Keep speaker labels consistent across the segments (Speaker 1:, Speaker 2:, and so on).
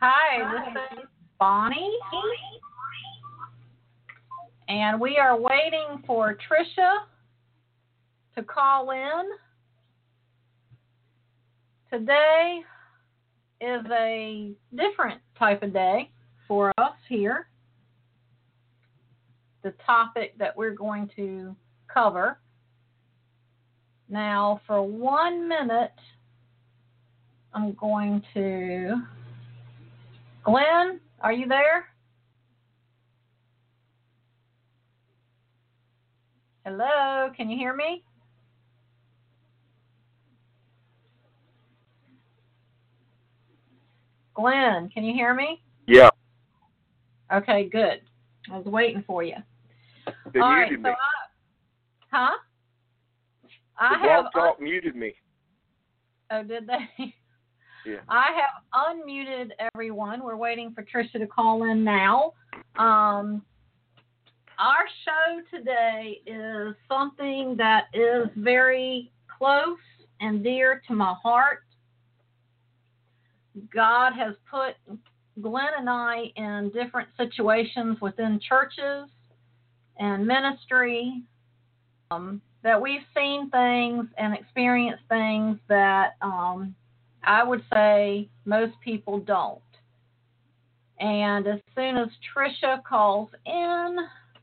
Speaker 1: Hi, this is Bonnie, and we are waiting for Trisha to call in. Today is a different type of day for us here. The topic that we're going to cover. Now, for 1 minute, I'm going to... Glenn, are you there? Hello, can you hear me? Glenn, can you hear me?
Speaker 2: Yeah.
Speaker 1: Okay, good. I was waiting for you.
Speaker 2: They
Speaker 1: All
Speaker 2: muted
Speaker 1: right,
Speaker 2: me.
Speaker 1: Huh?
Speaker 2: The Blog Talk muted me.
Speaker 1: Oh, did they?
Speaker 2: Yeah.
Speaker 1: I have unmuted everyone. We're waiting for Trisha to call in now. Our show today is something that is very close and dear to my heart. God has put Glenn and I in different situations within churches and ministry that we've seen things and experienced things that I would say most people don't. And as soon as Trisha calls in,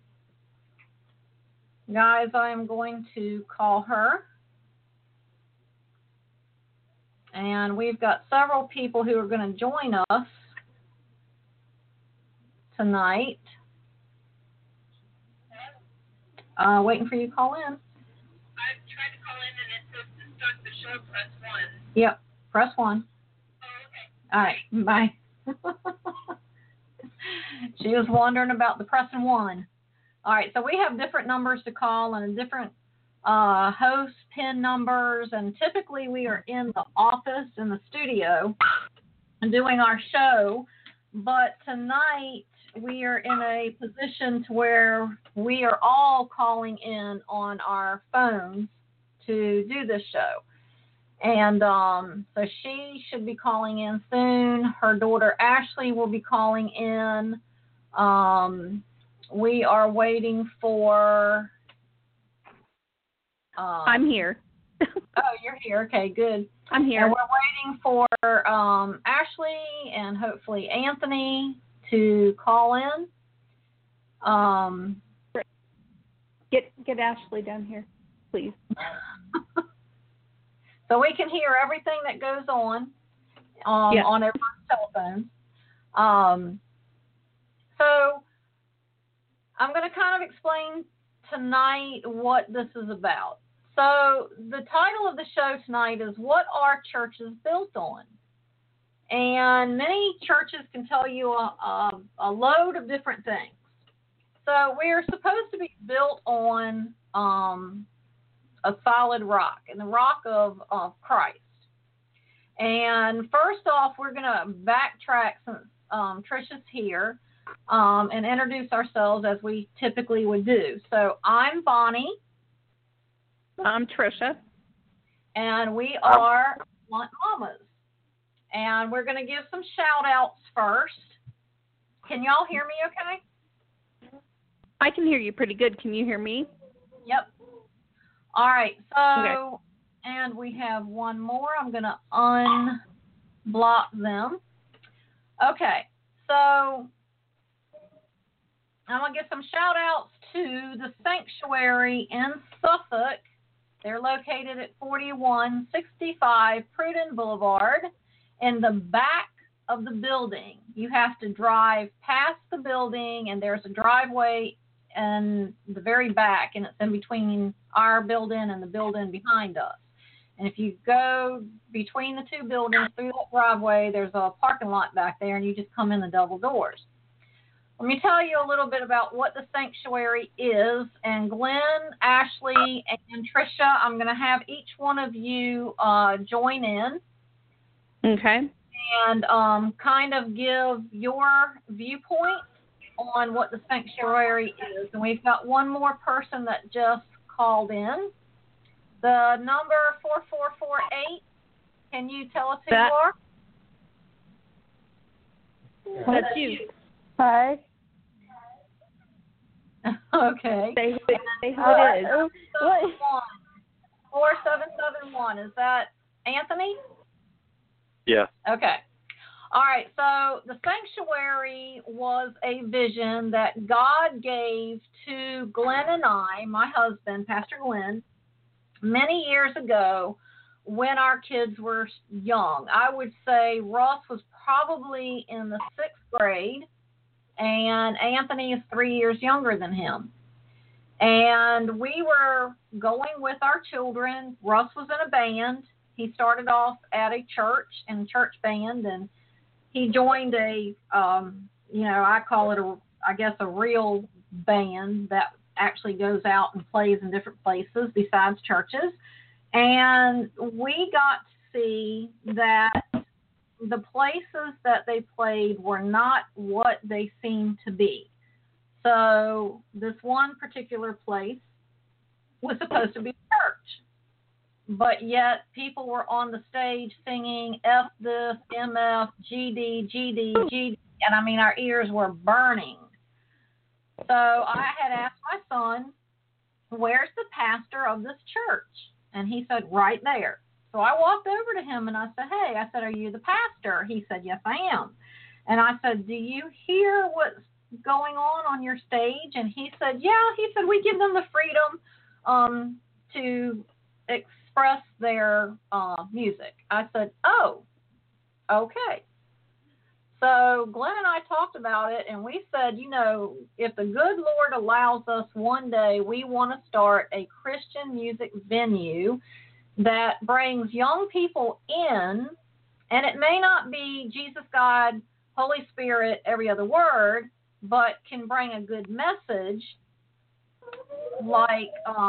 Speaker 1: guys, I am going to call her. And we've got several people who are going to join us tonight. Waiting for you to call in.
Speaker 3: I've tried to call in and it says to start the show, press 1.
Speaker 1: Yep, press 1.
Speaker 3: Oh, okay.
Speaker 1: All right, bye. She was wondering about the pressing 1. All right, so we have different numbers to call and different host PIN numbers, and typically we are in the office, in the studio, doing our show, but tonight we are in a position to where we are all calling in on our phones to do this show. And so she should be calling in soon. Her daughter Ashley will be calling in. We are waiting for...
Speaker 4: I'm here.
Speaker 1: Oh, you're here. Okay, good.
Speaker 4: I'm here.
Speaker 1: And we're waiting for Ashley and hopefully Anthony to call in.
Speaker 4: Get Ashley down here, please.
Speaker 1: So we can hear everything that goes on
Speaker 4: Yes.
Speaker 1: on everyone's telephones. So I'm going to kind of explain tonight what this is about. So the title of the show tonight is What Are Churches Built On? And many churches can tell you a load of different things. So we're supposed to be built on a solid rock, and the rock of Christ. And first off, we're going to backtrack since Trisha's here and introduce ourselves as we typically would do. So I'm Bonnie.
Speaker 4: I'm Trisha.
Speaker 1: And we are Blunt Mamas. And we're going to give some shout-outs first. Can y'all hear me okay?
Speaker 4: I can hear you pretty good. Can you hear me?
Speaker 1: Yep. All right. So,
Speaker 4: Okay.
Speaker 1: And we have one more. I'm going to unblock them. Okay. So, I'm going to give some shout-outs to the Sanctuary in Suffolk. They're located at 4165 Pruden Boulevard. In the back of the building, you have to drive past the building, and there's a driveway in the very back, and it's in between our building and the building behind us. And if you go between the two buildings through that driveway, there's a parking lot back there, and you just come in the double doors. Let me tell you a little bit about what the Sanctuary is. And Glenn, Ashley, and Trisha, I'm going to have each one of you join in.
Speaker 4: Okay.
Speaker 1: And kind of give your viewpoint on what the Sanctuary is. And we've got one more person that just called in. The number 4448, can you tell us who you are?
Speaker 4: That's you.
Speaker 5: Hi.
Speaker 1: Okay.
Speaker 4: Say who it is.
Speaker 1: 4771. Is that Anthony?
Speaker 2: Yeah.
Speaker 1: Okay. All right. So the sanctuary was a vision that God gave to Glenn and I, my husband, Pastor Glenn, many years ago when our kids were young. I would say Russ was probably in the 6th grade, and Anthony is 3 years younger than him. And we were going with our children. Russ was in a band. He started off at a church and church band, and he joined a, I call it a real band that actually goes out and plays in different places besides churches. And we got to see that the places that they played were not what they seemed to be. So this one particular place was supposed to be church, but yet people were on the stage singing F this, MF, GD, and I mean our ears were burning. So I had asked my son, where's the pastor of this church? And he said, right there. So I walked over to him and I said, hey, are you the pastor? He said, yes, I am. And I said, do you hear what's going on your stage? And he said, yeah. He said, we give them the freedom to express their music. I said, oh, okay. So Glenn and I talked about it, and we said, if the good Lord allows us one day, we want to start a Christian music venue that brings young people in, and it may not be Jesus, God, Holy Spirit, every other word, but can bring a good message like,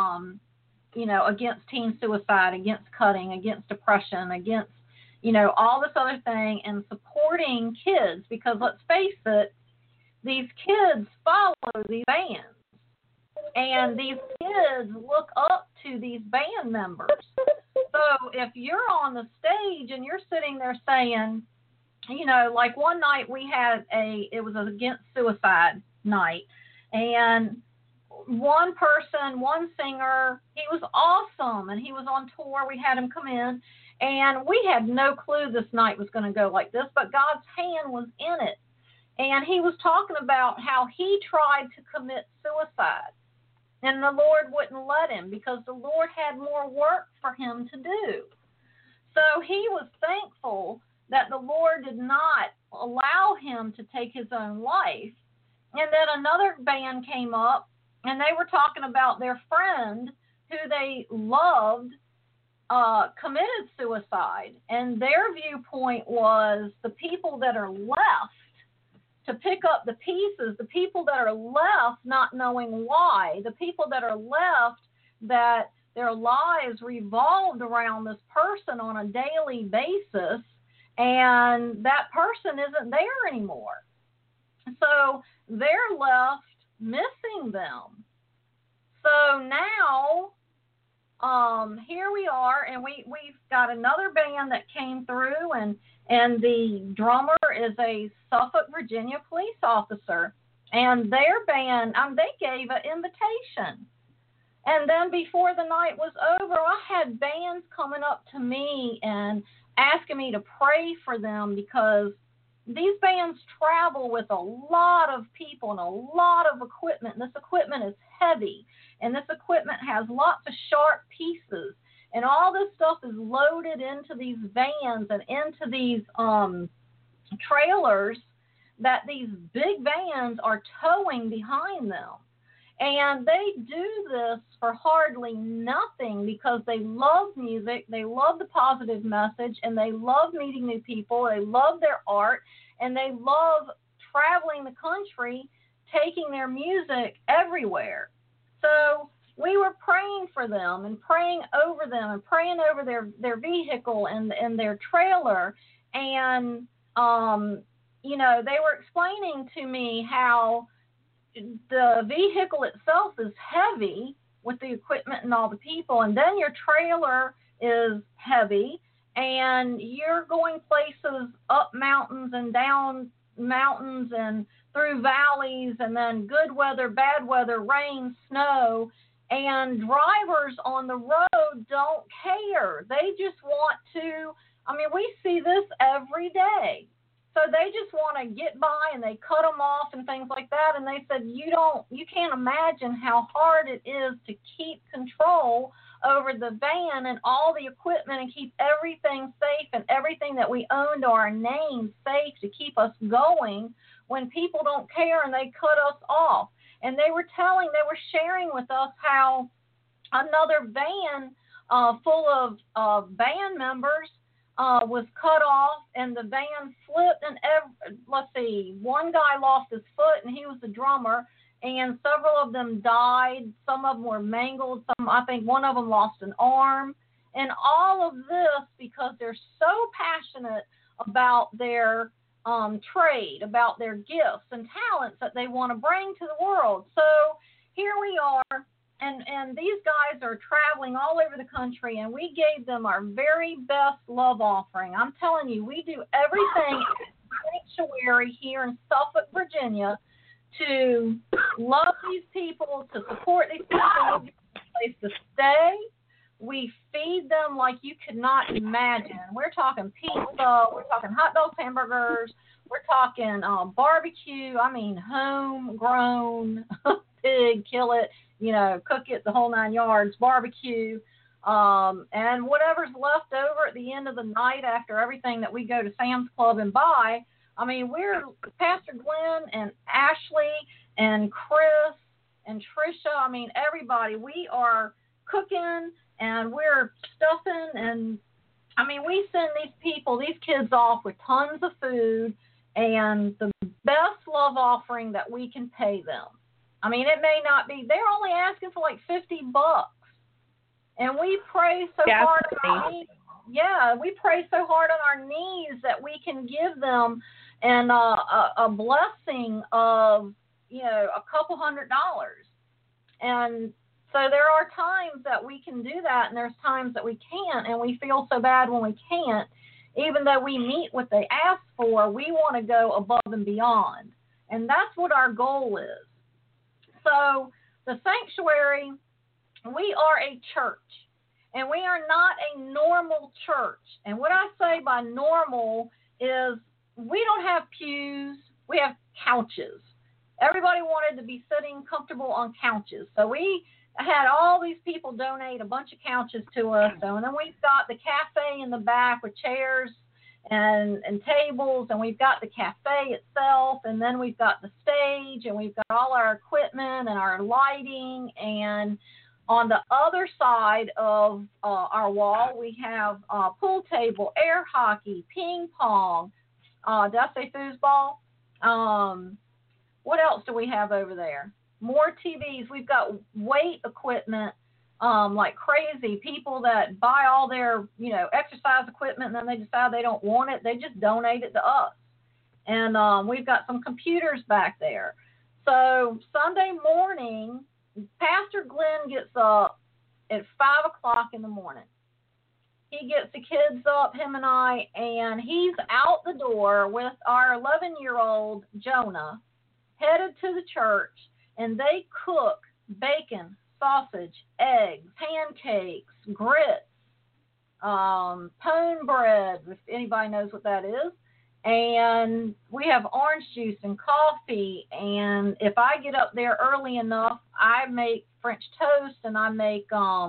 Speaker 1: against teen suicide, against cutting, against depression, against, all this other thing, and supporting kids, because let's face it, these kids follow these bands, and these kids look up to these band members. So if you're on the stage and you're sitting there saying, like one night we had it was against suicide night, and one singer, he was awesome, and he was on tour. We had him come in, and we had no clue this night was going to go like this, but God's hand was in it. And he was talking about how he tried to commit suicide, and the Lord wouldn't let him because the Lord had more work for him to do. So he was thankful that the Lord did not allow him to take his own life. And then another band came up, and they were talking about their friend who they loved committed suicide. And their viewpoint was the people that are left to pick up the pieces, the people that are left not knowing why, the people that are left that their lives revolved around this person on a daily basis, and that person isn't there anymore. So they're left missing them. So now here we are, and we've got another band that came through, and the drummer is a Suffolk, Virginia police officer, and their band, they gave an invitation. And then before the night was over, I had bands coming up to me and asking me to pray for them, because these bands travel with a lot of people and a lot of equipment. This equipment is heavy, and this equipment has lots of sharp pieces, and all this stuff is loaded into these vans and into these trailers that these big vans are towing behind them. And they do this for hardly nothing because they love music, they love the positive message, and they love meeting new people, they love their art, and they love traveling the country, taking their music everywhere. So we were praying for them and praying over them and praying over their vehicle and their trailer. And, they were explaining to me how the vehicle itself is heavy with the equipment and all the people, and then your trailer is heavy, and you're going places up mountains and down mountains and through valleys, and then good weather, bad weather, rain, snow, and drivers on the road don't care. They just want to, I mean, we see this every day. So they just want to get by, and they cut them off and things like that. And they said, you can't imagine how hard it is to keep control over the van and all the equipment and keep everything safe and everything that we own to our name safe to keep us going when people don't care and they cut us off. And they were sharing with us how another van full of band members was cut off, and the van flipped, and one guy lost his foot, and he was the drummer, and several of them died. Some of them were mangled. I think one of them lost an arm. And all of this because they're so passionate about their trade, about their gifts and talents that they want to bring to the world. So here we are, and these guys are traveling all over the country, and we gave them our very best love offering. I'm telling you, we do everything at Sanctuary here in Suffolk, Virginia, to love these people, to support these people, give them a place to stay. We feed them like you could not imagine. We're talking pizza, we're talking hot dogs, hamburgers, we're talking barbecue. I mean, homegrown pig, kill it, cook it, the whole 9 yards, barbecue, and whatever's left over at the end of the night after everything that we go to Sam's Club and buy. I mean, we're Pastor Glenn and Ashley and Chris and Trisha. I mean, everybody. We are cooking and we're stuffing, and I mean, we send these kids off with tons of food and the best love offering that we can pay them. I mean, it may not be, they're only asking for like $50, and we pray so hard on our knees. Yeah, we pray so hard on our knees that we can give them a blessing of, a couple $100. And so there are times that we can do that, and there's times that we can't, and we feel so bad when we can't. Even though we meet what they ask for, we want to go above and beyond. And that's what our goal is. So the Sanctuary, we are a church, and we are not a normal church. And what I say by normal is we don't have pews, we have couches. Everybody wanted to be sitting comfortable on couches. So we had all these people donate a bunch of couches to us. And then we've got the cafe in the back with chairs and tables, and we've got the cafe itself, and then we've got the stage, and we've got all our equipment and our lighting. And on the other side of our wall, we have pool table, air hockey, ping pong, did I say foosball? What else do we have over there? More TVs. We've got weight equipment like crazy. People that buy all their, exercise equipment, and then they decide they don't want it. They just donate it to us. And we've got some computers back there. So Sunday morning, Pastor Glenn gets up at 5 o'clock in the morning. He gets the kids up, him and I, and he's out the door with our 11-year-old Jonah, headed to the church, and they cook bacon, sausage, eggs, pancakes, grits, pone bread, if anybody knows what that is. And we have orange juice and coffee. And if I get up there early enough, I make French toast, and I make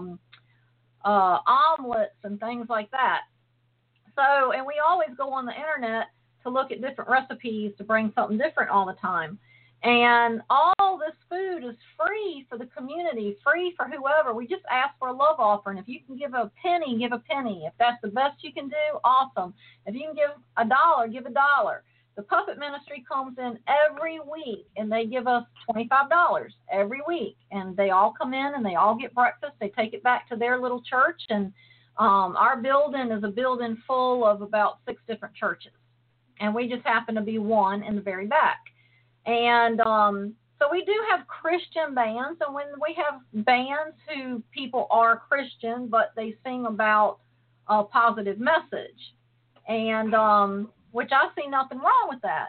Speaker 1: omelets and things like that. So, and we always go on the internet to look at different recipes to bring something different all the time. And all this food is free for the community, free for whoever. We just ask for a love offering. If you can give a penny, give a penny. If that's the best you can do, awesome. If you can give $1, give $1. The puppet ministry comes in every week, and they give us $25 every week. And they all come in, and they all get breakfast. They take it back to their little church. And our building is a building full of about 6 different churches. And we just happen to be one in the very back. And so we do have Christian bands, and when we have bands who people are Christian, but they sing about a positive message, and which I see nothing wrong with that.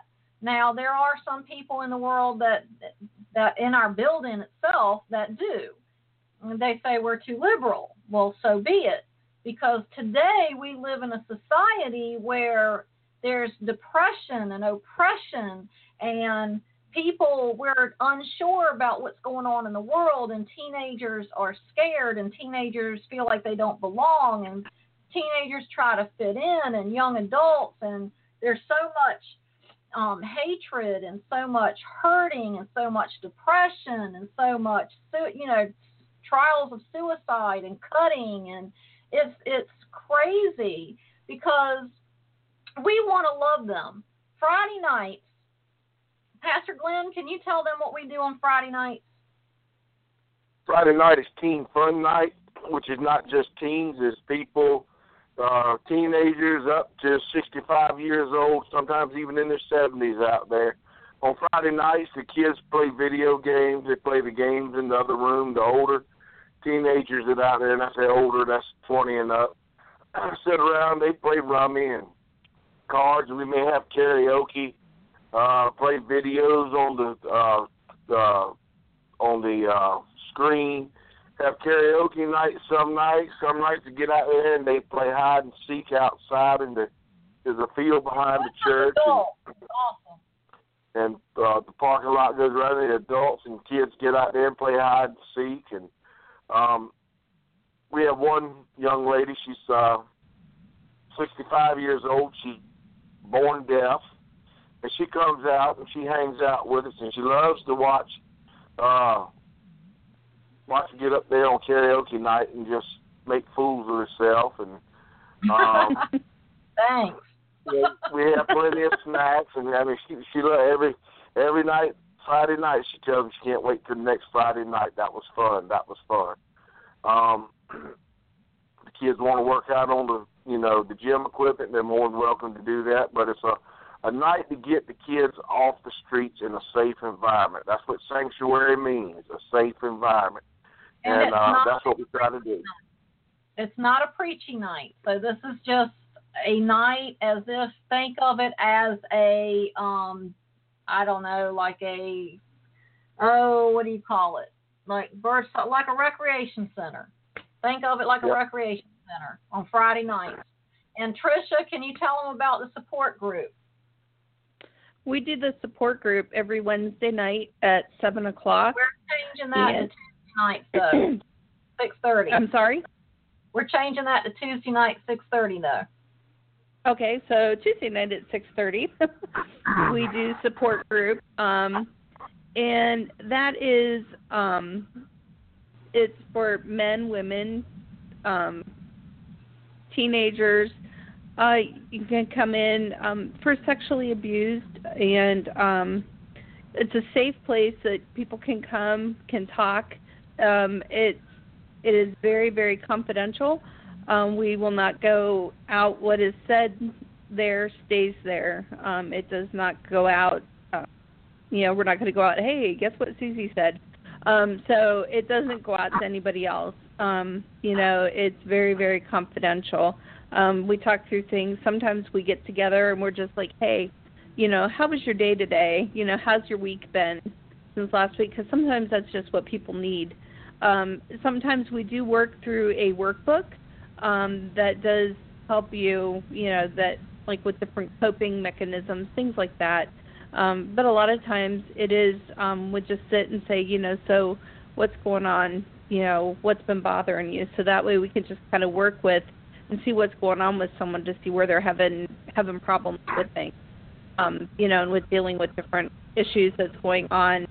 Speaker 1: Now, there are some people in the world that in our building itself that do. They say we're too liberal. Well, so be it. Because today we live in a society where there's depression and oppression, and we're unsure about what's going on in the world, and teenagers are scared, and teenagers feel like they don't belong, and teenagers try to fit in, and young adults, and there's so much hatred and so much hurting and so much depression and so much, trials of suicide and cutting, and it's crazy because we want to love them. Friday nights, Pastor Glenn, can you tell them what we do on Friday nights?
Speaker 5: Friday night is Teen Fun Night, which is not just teens, it's people, teenagers up to 65 years old, sometimes even in their 70s out there. On Friday nights, the kids play video games. They play the games in the other room. The older teenagers that are out there, and I say older, that's 20 and up, sit around, they play rummy and cards. We may have karaoke, play videos on the screen, have karaoke night some nights to get out there and they play hide and seek outside in there's a field behind the church.
Speaker 1: Awesome.
Speaker 5: And the parking lot goes around, the adults and kids get out there and play hide and seek. And we have one young lady, she's 65 years old, she's born deaf, and she comes out and she hangs out with us, and she loves to watch her get up there on karaoke night and just make fools of herself. And
Speaker 1: thanks.
Speaker 5: We have plenty of snacks, and I mean, she every night, Friday night, she tells me she can't wait till the next Friday night. That was fun. The kids want to work out on the gym equipment. They're more than welcome to do that, but it's a night to get the kids off the streets in a safe environment. That's what sanctuary means, a safe environment. And that's what we try to do.
Speaker 1: It's not a preachy night. So this is just a night think of it as a, I don't know, like what do you call it? Like a recreation center. Think of it like a recreation center on Friday nights. And Tricia, can you tell them about the support group?
Speaker 4: We do the support group every Wednesday night at 7 o'clock.
Speaker 1: We're changing that to Tuesday night, though, 6:30.
Speaker 4: I'm sorry?
Speaker 1: We're changing that to Tuesday night, 6:30, though.
Speaker 4: Okay, so Tuesday night at 6:30, we do support group, and that is, it's for men, women, teenagers. You can come in for sexually abused, and it's a safe place that people can come, can talk. It is very, very confidential. We will not go out. What is said there stays there. It does not go out. We're not going to go out, hey, guess what Susie said? So it doesn't go out to anybody else. It's very, very confidential. We talk through things. Sometimes we get together and we're just like, hey, how was your day today? How's your week been since last week? Because sometimes that's just what people need. Sometimes we do work through a workbook that does help you, that like with different coping mechanisms, things like that. But a lot of times it is we just sit and say, so what's going on? What's been bothering you? So that way we can just kind of work with and see what's going on with someone to see where they're having problems with things, and with dealing with different issues that's going on,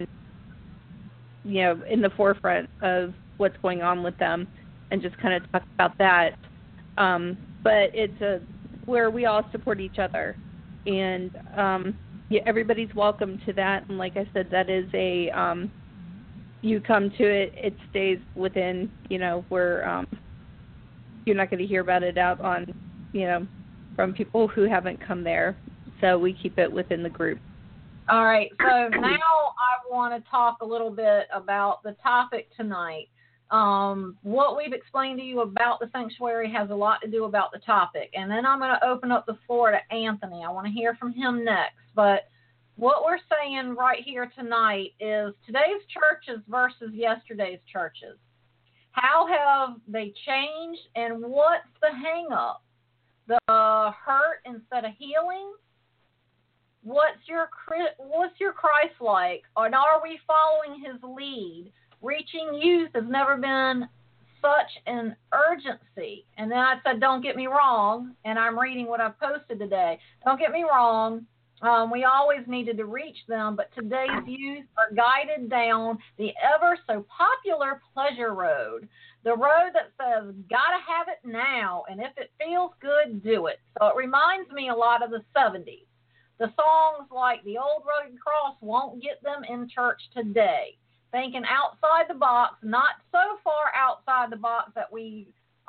Speaker 4: in the forefront of what's going on with them, and just kind of talk about that. But it's where we all support each other, and everybody's welcome to that. And like I said, that is you come to it, it stays within, where you're not going to hear about it out on, from people who haven't come there. So we keep it within the group.
Speaker 1: All right. So now I want to talk a little bit about the topic tonight. What we've explained to you about the sanctuary has a lot to do about the topic. And then I'm going to open up the floor to Anthony. I want to hear from him next. But what we're saying right here tonight is today's churches versus yesterday's churches. How have they changed, and what's the hang-up? The hurt instead of healing? What's your Christ like? And are we following his lead? Reaching youth has never been such an urgency. And then I said, don't get me wrong, and I'm reading what I posted today. Don't get me wrong. We always needed to reach them, but today's youth are guided down the ever so popular pleasure road, the road that says, gotta have it now, and if it feels good, do it. So it reminds me a lot of the 70s. The songs like The Old Rugged Cross won't get them in church today. Thinking outside the box, not so far outside the box that we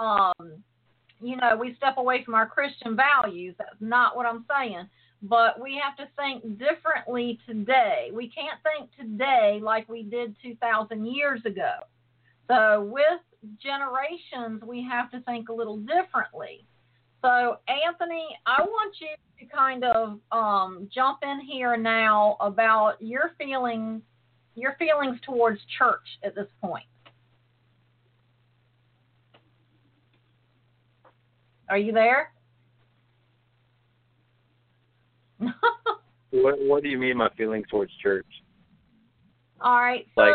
Speaker 1: step away from our Christian values. That's not what I'm saying. But we have to think differently today. We can't think today like we did 2,000 years ago. So with generations, we have to think a little differently. So, Anthony, I want you to kind of jump in here now about your feelings towards church at this point. Are you there?
Speaker 2: What do you mean my feelings towards church?
Speaker 1: All right, so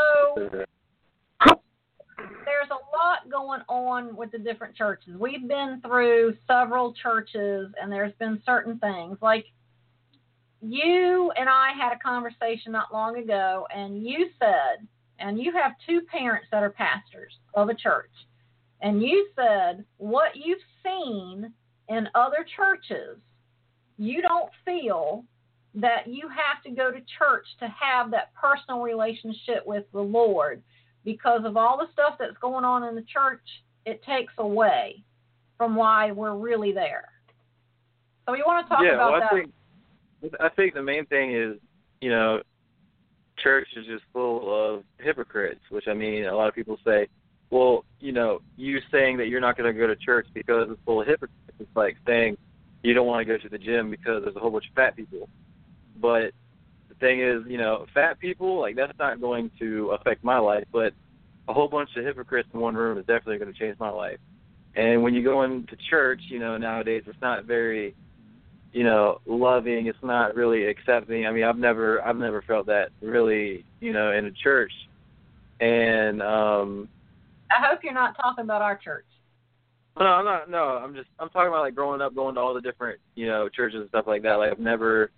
Speaker 1: there's a lot going on with the different churches. We've been through several churches, and there's been certain things. Like you and I had a conversation not long ago, and you said, and you have two parents that are pastors of a church, and you said what you've seen in other churches, you don't feel that you have to go to church to have that personal relationship with the Lord. Because of all the stuff that's going on in the church, it takes away from why we're really there. So we want to talk about that.
Speaker 2: I think the main thing is, church is just full of hypocrites, which, I mean, a lot of people say, well, you saying that you're not going to go to church because it's full of hypocrites. It's like saying you don't want to go to the gym because there's a whole bunch of fat people. But the thing is, fat people, like, that's not going to affect my life, but a whole bunch of hypocrites in one room is definitely going to change my life. And when you go into church, nowadays it's not very, loving. It's not really accepting. I mean, I've never felt that really, in a church. And
Speaker 1: I hope you're not talking about our church.
Speaker 2: No, I'm not. No, I'm talking about like growing up, going to all the different, churches and stuff like that. Like I've never,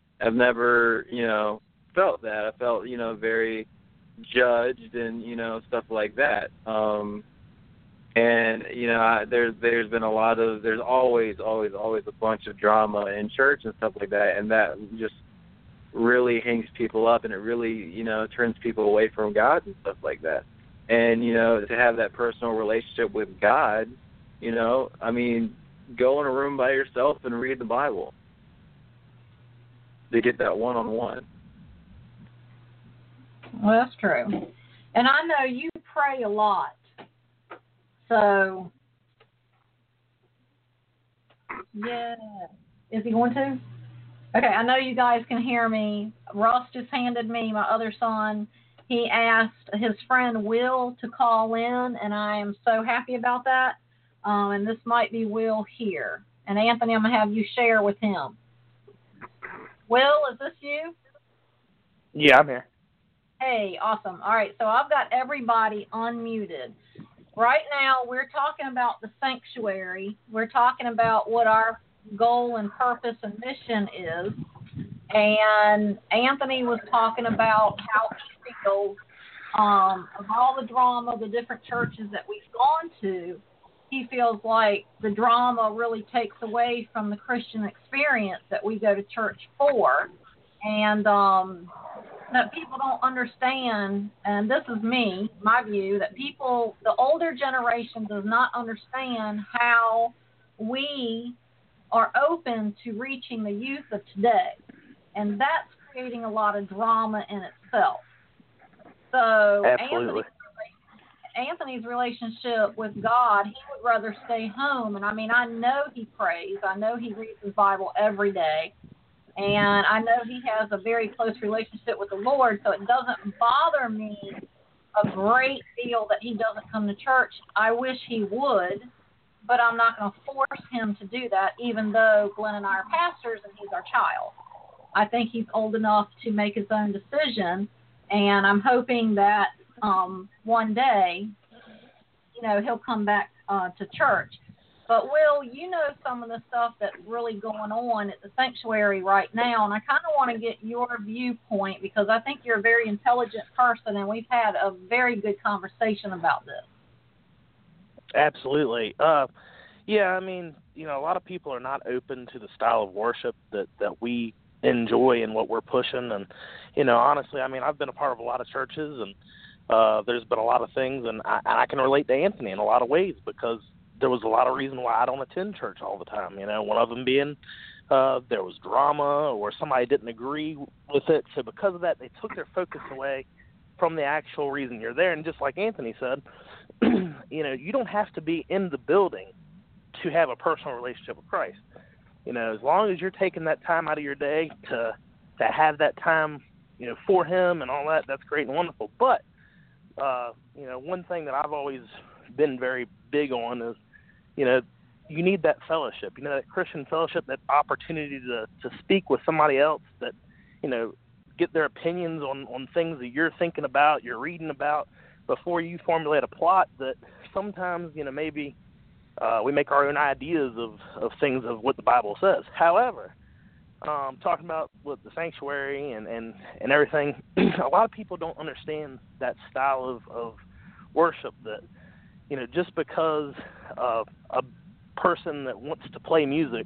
Speaker 2: felt that. I felt, very judged and, stuff like that. And, there's been there's always a bunch of drama in church and stuff like that. And that just really hangs people up, and it really, turns people away from God and stuff like that. And, to have that personal relationship with God, I mean, go in a room by yourself and read the Bible to get that one-on-one.
Speaker 1: Well, that's true. And I know you pray a lot. So, yeah. Is he going to? Okay, I know you guys can hear me. Ross just handed me my other son. He asked his friend Will to call in, and I am so happy about that. And this might be Will here. And Anthony, I'm going to have you share with him. Will, is this you?
Speaker 6: Yeah, I'm here.
Speaker 1: Hey, awesome. All right, so I've got everybody unmuted. Right now, we're talking about the sanctuary. We're talking about what our goal and purpose and mission is. And Anthony was talking about how he feels of all the drama, the different churches that we've gone to. He feels like the drama really takes away from the Christian experience that we go to church for. And that people don't understand, and this is me, my view, that people, the older generation does not understand how we are open to reaching the youth of today. And that's creating a lot of drama in itself. So
Speaker 6: Absolutely.
Speaker 1: Anthony's relationship with God, he would rather stay home. And I mean, I know he prays. I know he reads his Bible every day. And I know he has a very close relationship with the Lord, so it doesn't bother me a great deal that he doesn't come to church. I wish he would, but I'm not going to force him to do that, even though Glenn and I are pastors and he's our child. I think he's old enough to make his own decision, and I'm hoping that one day, he'll come back to church. But, Will, you know some of the stuff that's really going on at the sanctuary right now, and I kind of want to get your viewpoint because I think you're a very intelligent person, and we've had a very good conversation about this.
Speaker 6: Absolutely. Yeah, I mean, a lot of people are not open to the style of worship that we enjoy and what we're pushing. And, honestly, I mean, I've been a part of a lot of churches, and there's been a lot of things, and I can relate to Anthony in a lot of ways because there was a lot of reason why I don't attend church all the time. One of them being there was drama or somebody didn't agree with it. So because of that, they took their focus away from the actual reason you're there. And just like Anthony said, you don't have to be in the building to have a personal relationship with Christ. As long as you're taking that time out of your day to have that time, for him and all that, that's great and wonderful. But, one thing that I've always been very big on is, you need that fellowship, that Christian fellowship, that opportunity to speak with somebody else that, get their opinions on things that you're thinking about, you're reading about before you formulate a plot that sometimes, maybe we make our own ideas of things of what the Bible says. However, talking about with the sanctuary and everything, a lot of people don't understand that style of worship that, just because a person that wants to play music,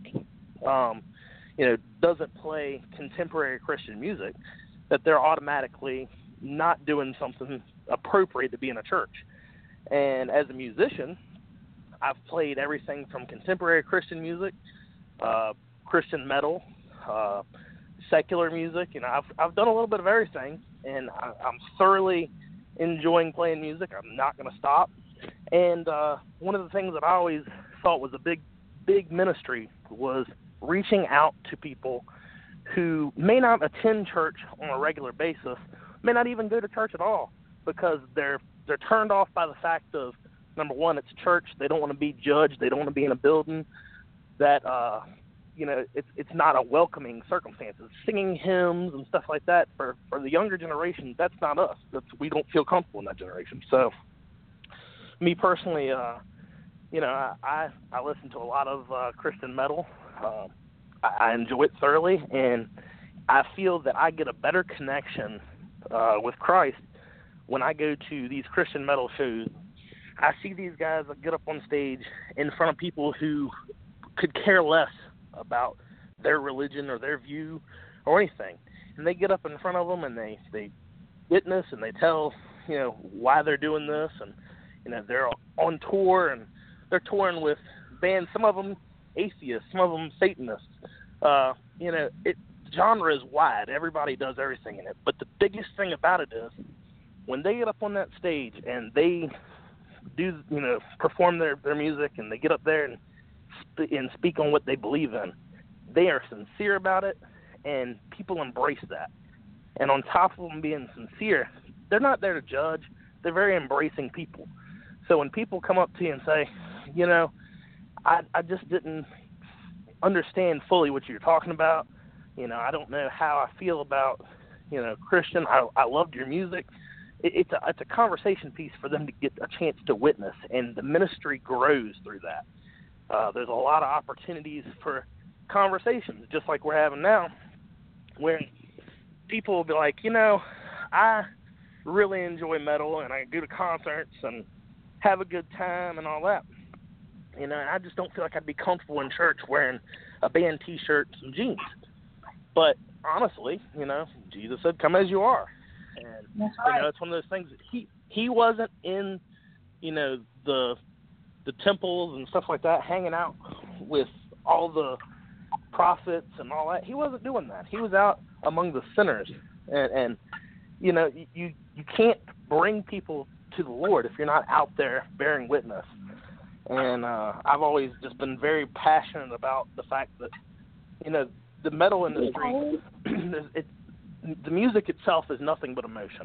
Speaker 6: doesn't play contemporary Christian music, that they're automatically not doing something appropriate to be in a church. And as a musician, I've played everything from contemporary Christian music, Christian metal, secular music. I've done a little bit of everything, and I'm thoroughly enjoying playing music. I'm not going to stop. And one of the things that I always thought was a big ministry was reaching out to people who may not attend church on a regular basis, may not even go to church at all, because they're turned off by the fact of, number one, it's church. They don't want to be judged. They don't want to be in a building that, it's not a welcoming circumstances. Singing hymns and stuff like that for the younger generation, that's not us. We don't feel comfortable in that generation. So, me personally, I listen to a lot of Christian metal. I enjoy it thoroughly, and I feel that I get a better connection with Christ when I go to these Christian metal shows. I see these guys get up on stage in front of people who could care less about their religion or their view or anything. And they get up in front of them and they witness and they tell, why they're doing this. And, they're on tour and they're touring with bands, some of them atheists, some of them Satanists. Genre is wide. Everybody does everything in it. But the biggest thing about it is when they get up on that stage and they do, perform their music and they get up there and speak on what they believe in, they are sincere about it, and people embrace that. And on top of them being sincere, they're not there to judge. They're very embracing people. So when people come up to you and say, I just didn't understand fully what you're talking about, I don't know how I feel about, Christian, I loved your music. It's a conversation piece for them to get a chance to witness, and the ministry grows through that. There's a lot of opportunities for conversations, just like we're having now, where people will be like, I really enjoy metal, and I go to concerts and have a good time and all that. And I just don't feel like I'd be comfortable in church wearing a band T-shirt and some jeans. But honestly, Jesus said, "Come as you are." And
Speaker 1: that's right.
Speaker 6: It's one of those things. He wasn't in, the temples and stuff like that, hanging out with all the prophets and all that. He wasn't doing that. He was out among the sinners. And you can't bring people to the Lord if you're not out there bearing witness. And I've always just been very passionate about the fact that, the metal industry, the music itself is nothing but emotion.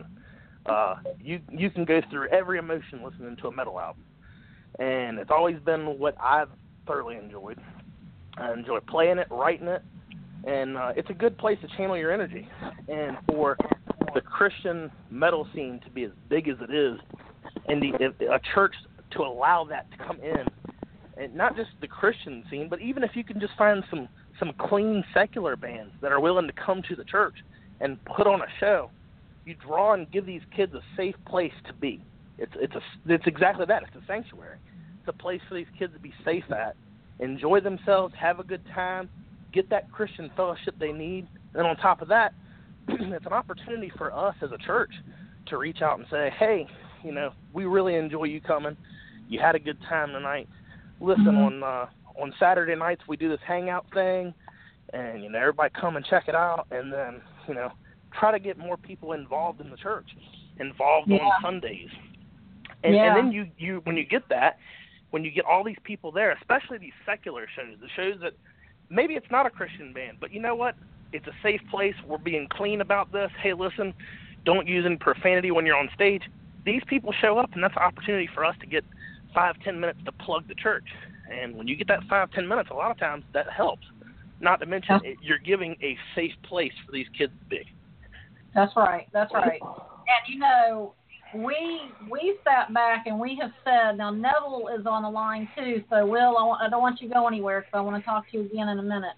Speaker 6: You can go through every emotion listening to a metal album, and it's always been what I've thoroughly enjoyed. I enjoy playing it, writing it, and it's a good place to channel your energy. And for the Christian metal scene to be as big as it is, and a church to allow that to come in, and not just the Christian scene, but even if you can just find some clean secular bands that are willing to come to the church and put on a show, you draw and give these kids a safe place to be. It's exactly that. It's a sanctuary. It's a place for these kids to be safe at, enjoy themselves, have a good time, get that Christian fellowship they need. And on top of that, it's an opportunity for us as a church to reach out and say, hey, we really enjoy you coming. You had a good time tonight. Listen, on Saturday nights we do this hangout thing, and everybody come and check it out, and then try to get more people involved in the church, involved on Sundays, and then you when you get that, when you get all these people there, especially these secular shows, the shows that maybe it's not a Christian band, but you know what? It's a safe place. We're being clean about this. Hey, listen, don't use any profanity when you're on stage. These people show up, and that's an opportunity for us to get 5-10 minutes to plug the church. And when you get that 5-10 minutes, a lot of times that helps. Not to mention, you're giving a safe place for these kids to be.
Speaker 1: That's right. And, we sat back and we have said, now Neville is on the line too, so Will, I don't want you to go anywhere because I want to talk to you again in a minute.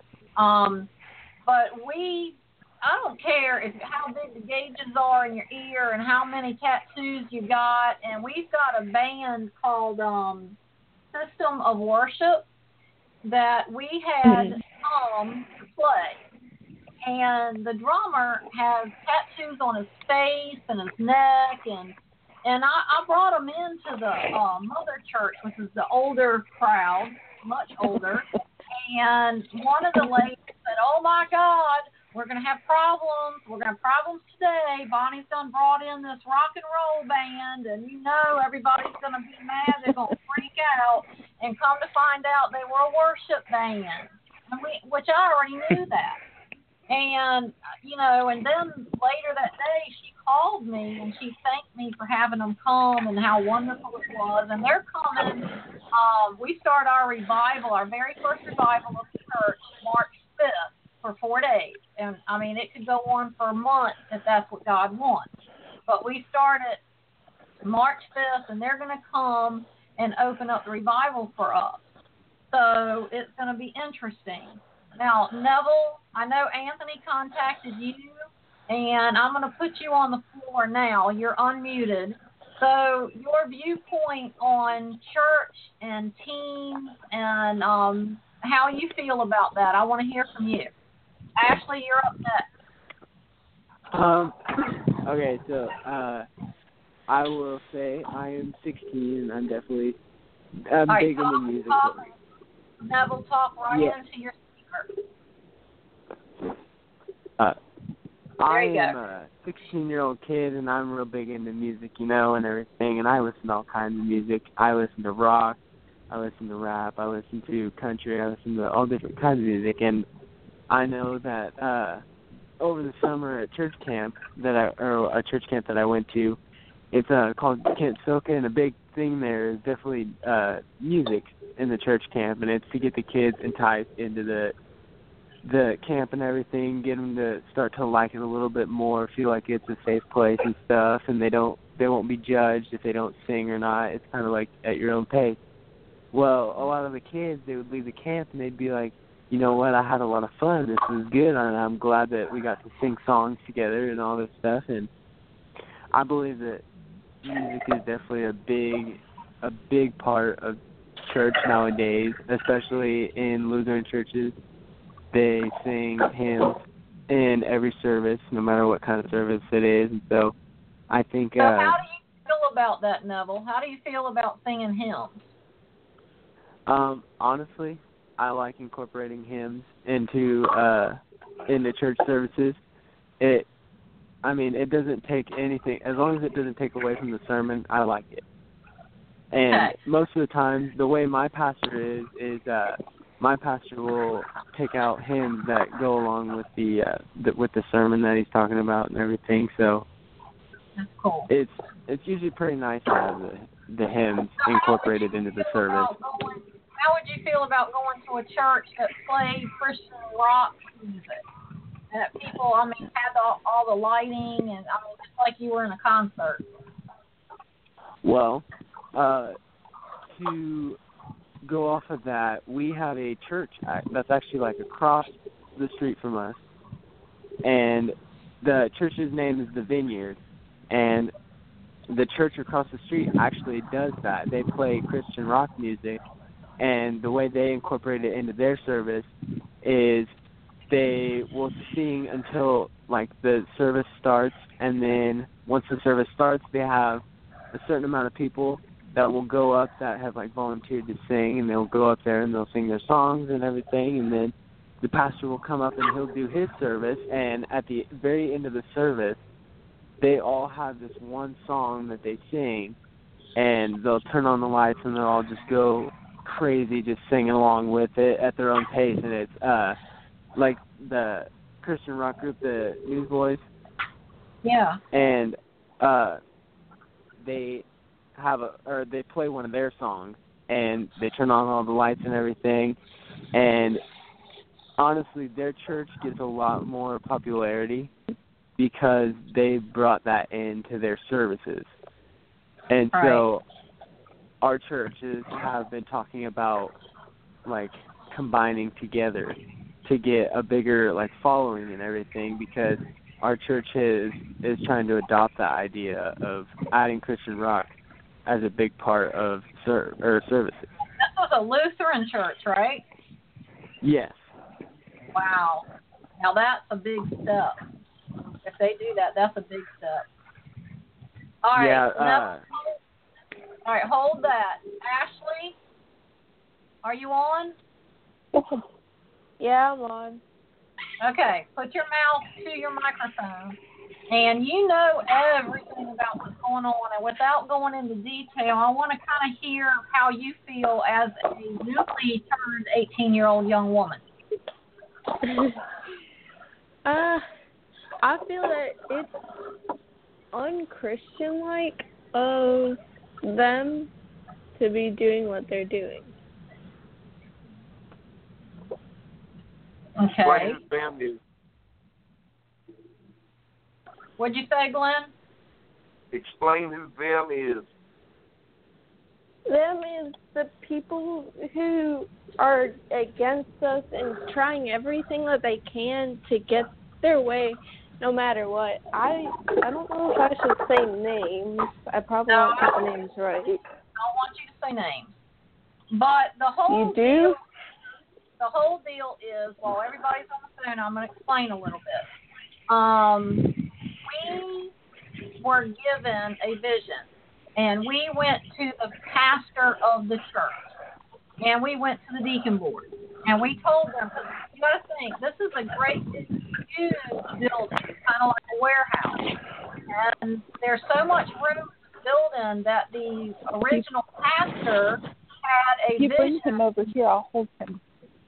Speaker 1: But I don't care how big the gauges are in your ear and how many tattoos you got, and we've got a band called System of Worship that we had come to play. And the drummer has tattoos on his face and his neck, and I brought him into the Mother Church, which is the older crowd, much older, and one of the ladies said, oh my God, we're going to have problems. We're going to have problems today. Bonnie's done brought in this rock and roll band, and everybody's going to be mad. They're going to freak out, and come to find out they were a worship band, which I already knew that. And, and then later that day she called me and she thanked me for having them come and how wonderful it was. And they're coming. We start our revival, our very first revival of the church, March 5th for 4 days. And, it could go on for months if that's what God wants. But we start at March 5th, and they're going to come and open up the revival for us. So it's going to be interesting. Now, Neville, I know Anthony contacted you, and I'm going to put you on the floor now. You're unmuted. So your viewpoint on church and teens and how you feel about that, I want to hear from you. Ashley, you're up next.
Speaker 7: Okay, so I will say I am 16, and I'm definitely big into music.
Speaker 1: Neville, talk right into your speaker.
Speaker 7: I am a 16-year-old kid, and I'm real big into music, and everything, and I listen to all kinds of music. I listen to rock, I listen to rap, I listen to country, I listen to all different kinds of music, and I know that over the summer at church camp a church camp that I went to, it's called Camp Silka, and a big thing there is definitely music in the church camp, and it's to get the kids enticed into the camp and everything, get them to start to like it a little bit more, feel like it's a safe place and stuff, and they won't be judged if they don't sing or not. It's kind of like at your own pace. Well, a lot of the kids, they would leave the camp and they'd be like, you know what, I had a lot of fun. This was good, and I'm glad that we got to sing songs together and all this stuff. And I believe that music is definitely a big part of church nowadays, especially in Lutheran churches. They sing hymns in every service, no matter what kind of service it is. And so I think...
Speaker 1: So how do you feel about that, Neville? How do you feel about singing hymns?
Speaker 7: Honestly, I like incorporating hymns into church services. It doesn't take anything. As long as it doesn't take away from the sermon, I like it. And most of the time, the way my pastor is my pastor will pick out hymns that go along with the sermon that he's talking about and everything. So
Speaker 1: That's cool.
Speaker 7: it's usually pretty nice to have the hymns incorporated into the service.
Speaker 1: How would you feel about going to a church that played Christian rock music? And that people, had all the lighting and, just like you were in a concert.
Speaker 7: Well, to go off of that, we have a church that's actually like across the street from us, and the church's name is the Vineyard, and the church across the street actually does that. They play Christian rock music, and the way they incorporate it into their service is they will sing until like the service starts, and then once the service starts, they have a certain amount of people that will go up that have like volunteered to sing, and they'll go up there and they'll sing their songs and everything, and then the pastor will come up and he'll do his service, and at the very end of the service, they all have this one song that they sing, and they'll turn on the lights and they'll all just go crazy just singing along with it at their own pace, and it's like the Christian rock group, the Newsboys.
Speaker 1: Yeah.
Speaker 7: And they they play one of their songs, and they turn on all the lights and everything, and honestly, their church gets a lot more popularity because they brought that into their services. And
Speaker 1: right.
Speaker 7: So our churches have been talking about like combining together to get a bigger like following and everything, because our church is trying to adopt that idea of adding Christian rock as a big part of services.
Speaker 1: This was a Lutheran church, right?
Speaker 7: Yes.
Speaker 1: Wow. Now that's a big step. If they do that, that's a big step. All right.
Speaker 7: Yeah.
Speaker 1: All right, hold that. Ashley, are you on?
Speaker 4: Yeah, I'm on.
Speaker 1: Okay, put your mouth to your microphone, and you know everything about what's going on. And without going into detail, I want to kind of hear how you feel as a newly turned 18-year-old young woman.
Speaker 4: I feel that it's unchristian-like of them to be doing what they're doing.
Speaker 1: Okay.
Speaker 5: Explain who them is.
Speaker 1: What'd you say, Glenn?
Speaker 5: Explain who them is.
Speaker 4: Them is the people who are against us and trying everything that they can to get their way, no matter what. I don't know if I should say names. I probably won't get the names right.
Speaker 1: I don't want you to say names. But the whole
Speaker 4: You do?
Speaker 1: The whole deal is, while everybody's on the phone, I'm going to explain a little bit. We were given a vision, and we went to the pastor of the church, and we went to the deacon board, and we told them, you got to think, this is a great, huge building, kind of like a warehouse, and there's so much room in the building that the original pastor had a vision.
Speaker 8: You bring him over here, I'll hold him.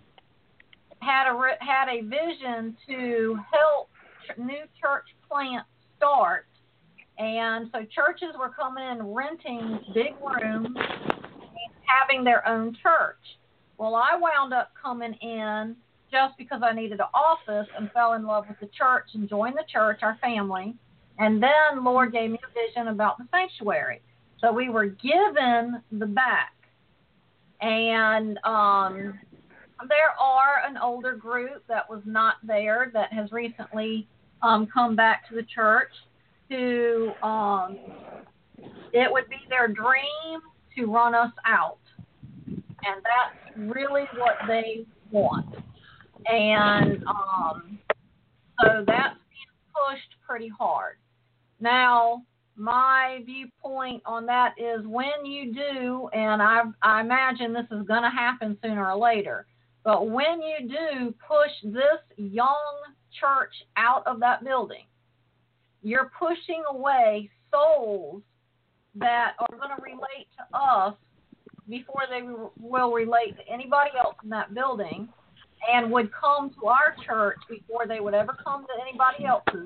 Speaker 1: Had a vision to help new church plants start, and so churches were coming in renting big rooms and having their own church. Well, I wound up coming in just because I needed an office and fell in love with the church and joined the church, our family, and then Lord gave me a vision about the sanctuary. So we were given the back, and there are an older group that was not there that has recently come back to the church who it would be their dream to run us out. And that's really what they want. And so that's being pushed pretty hard. Now, my viewpoint on that is when you do, and I imagine this is going to happen sooner or later, but when you do push this young church out of that building, you're pushing away souls that are going to relate to us before they will relate to anybody else in that building, and would come to our church before they would ever come to anybody else's.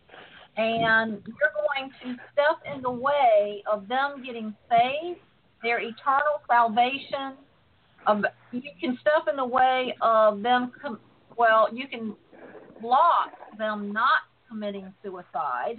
Speaker 1: And you're going to step in the way of them getting saved, their eternal salvation. You can step in the way of them, you can block them not committing suicide.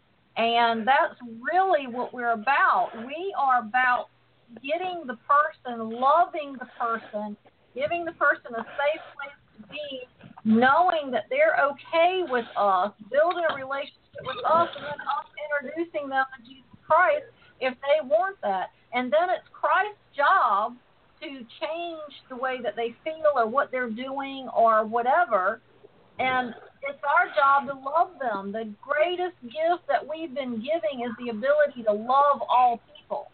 Speaker 1: And that's really what we're about. We are about getting the person, loving the person, giving the person a safe place to be, knowing that they're okay with us, building a relationship with us, and then us introducing them to Jesus Christ if they want that. And then it's Christ's job to change the way that they feel or what they're doing or whatever. And it's our job to love them. The greatest gift that we've been giving is the ability to love all people.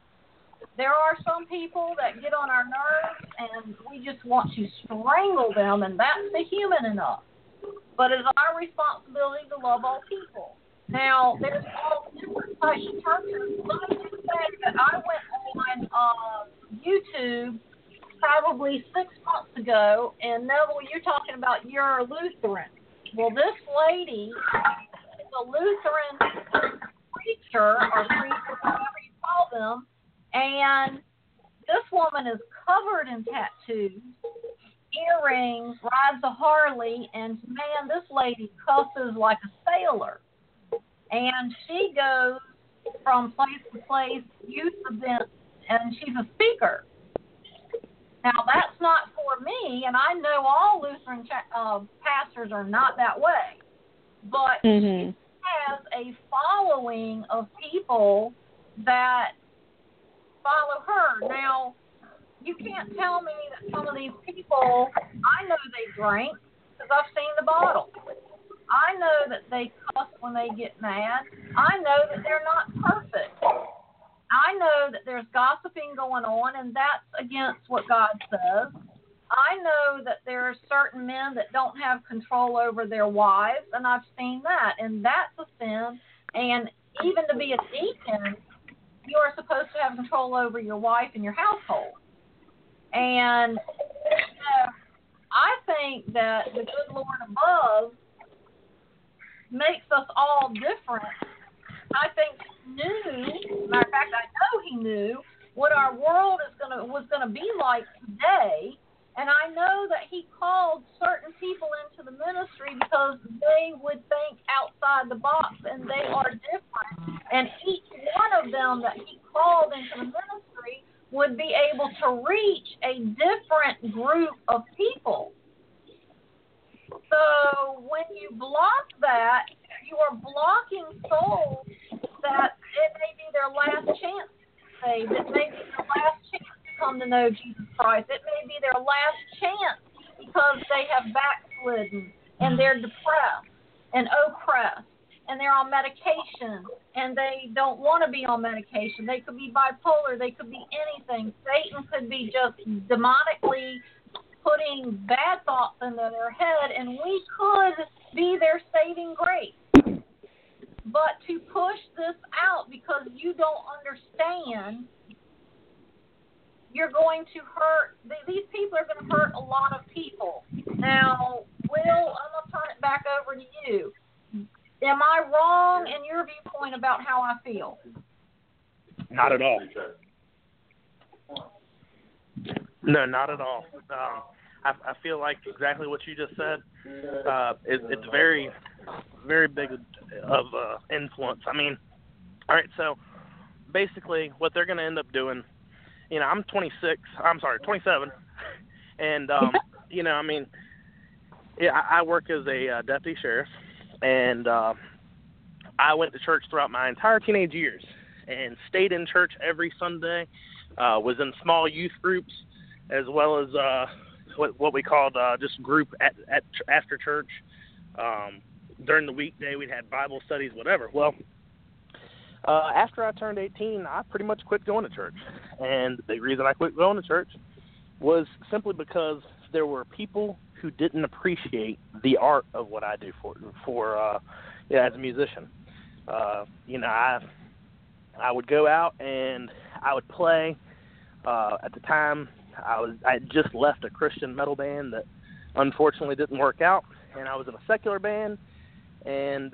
Speaker 1: There are some people that get on our nerves and we just want to strangle them, and that's the human in us. But it's our responsibility to love all people. Now, there's all different types of churches. Let me just say that I went on YouTube probably 6 months ago, and Neville, you're talking about you're a Lutheran. Well, this lady is a Lutheran preacher, or priest, whatever you call them, and this woman is covered in tattoos, earrings, rides a Harley, and man, this lady cusses like a sailor. And she goes from place to place, youth events, and she's a speaker. Now, that's not for me, and I know all Lutheran pastors are not that way. But she has a following of people that follow her. Now, you can't tell me that some of these people, I know they drink because I've seen the bottle. I know that they cuss when they get mad. I know that they're not perfect. I know that there's gossiping going on, and that's against what God says. I know that there are certain men that don't have control over their wives, and I've seen that, and that's a sin. And even to be a deacon, you are supposed to have control over your wife and your household. And I think that the good Lord above makes us all different. I think he knew, matter of fact, I know he knew what our world was gonna be like today. And I know that he called certain people into the ministry because they would think outside the box, and they are different. And each one of them that he called into the ministry would be able to reach a different group of people. So when you block that, you are blocking souls that it may be their last chance to be saved. It may be their last chance to come to know Jesus Christ. It may be their last chance because they have backslidden and they're depressed and oppressed and they're on medication and they don't want to be on medication. They could be bipolar. They could be anything. Satan could be just demonically putting bad thoughts into their head, and we could be their saving grace. But to push this out because you don't understand, you're going to hurt. These people are going to hurt a lot of people. Now, Will, I'm going to turn it back over to you. Am I wrong in your viewpoint about how I feel?
Speaker 6: Not at all. No, not at all. I feel like exactly what you just said. It's very, very big of influence. I mean, all right, so basically what they're going to end up doing, I'm 27, and, I mean, I work as a deputy sheriff, and I went to church throughout my entire teenage years and stayed in church every Sunday, was in small youth groups, as well as what we called just group at after church. During the weekday, we'd have Bible studies, whatever. Well, after I turned 18, I pretty much quit going to church. And the reason I quit going to church was simply because there were people who didn't appreciate the art of what I do for as a musician. I would go out and I would play At the time, I had just left a Christian metal band that unfortunately didn't work out, and I was in a secular band, and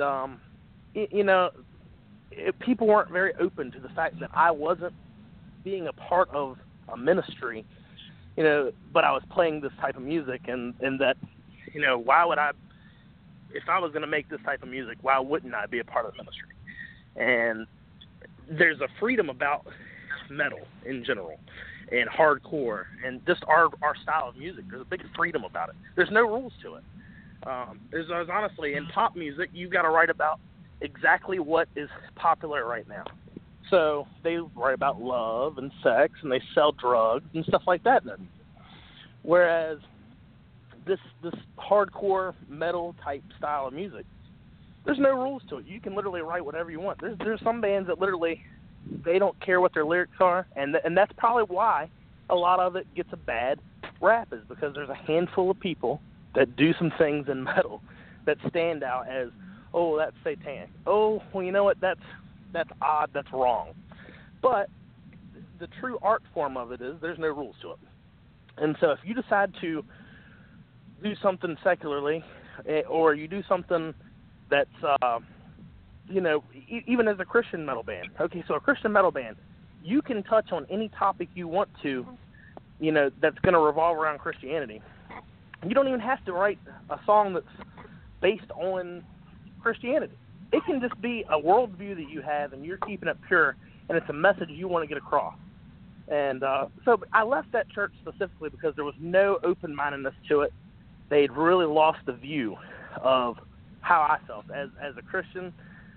Speaker 6: people weren't very open to the fact that I wasn't being a part of a ministry, but I was playing this type of music, and that, why would I, if I was going to make this type of music, why wouldn't I be a part of the ministry? And there's a freedom about metal in general and hardcore and just our style of music. There's a big freedom about it. There's no rules to it. There's honestly, in pop music, you've got to write about exactly what is popular right now. So they write about love and sex, and they sell drugs and stuff like that in their music. Whereas this hardcore metal type style of music, there's no rules to it. You can literally write whatever you want. There's some bands that literally, they don't care what their lyrics are, and that's probably why a lot of it gets a bad rap, is because there's a handful of people that do some things in metal that stand out as, oh, that's satanic. Oh, well, you know what? That's odd. That's wrong. But the true art form of it is there's no rules to it. And so if you decide to do something secularly, or you do something that's, even as a Christian metal band. Okay, so a Christian metal band, you can touch on any topic you want to, that's going to revolve around Christianity. You don't even have to write a song that's based on Christianity. It can just be a worldview that you have, and you're keeping it pure, and it's a message you want to get across. And so I left that church specifically because there was no open-mindedness to it. They'd really lost the view of how I felt. As a Christian,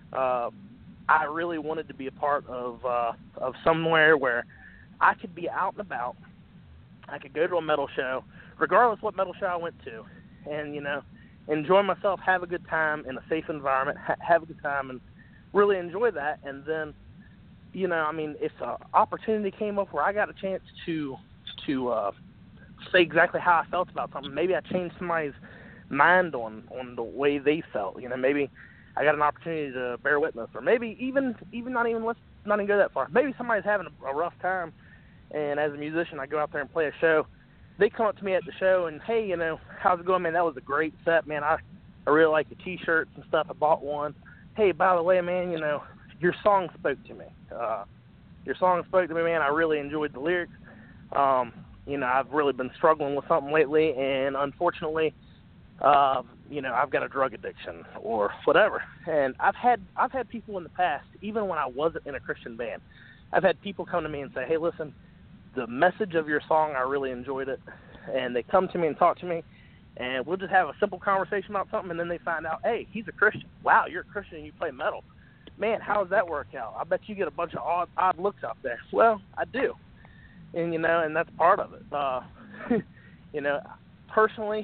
Speaker 6: I really wanted to be a part of somewhere where I could be out and about. I could go to a metal show, regardless what metal show I went to, and, enjoy myself, have a good time in a safe environment, have a good time, and really enjoy that. And then, if an opportunity came up where I got a chance to say exactly how I felt about something, maybe I changed somebody's mind on the way they felt. Maybe I got an opportunity to bear witness, or maybe even not even go that far. Maybe somebody's having a rough time, and as a musician, I go out there and play a show. They come up to me at the show and, hey, how's it going, man? That was a great set, man. I really like the T-shirts and stuff. I bought one. Hey, by the way, man, your song spoke to me. Your song spoke to me, man. I really enjoyed the lyrics. I've really been struggling with something lately, and unfortunately, I've got a drug addiction or whatever. And I've had people in the past, even when I wasn't in a Christian band, I've had people come to me and say, hey, listen, the message of your song, I really enjoyed it. And they come to me and talk to me, and we'll just have a simple conversation about something, and then they find out, hey, he's a Christian. Wow, you're a Christian and you play metal. Man, how does that work out? I bet you get a bunch of odd looks out there. Well, I do. And, and that's part of it. Personally,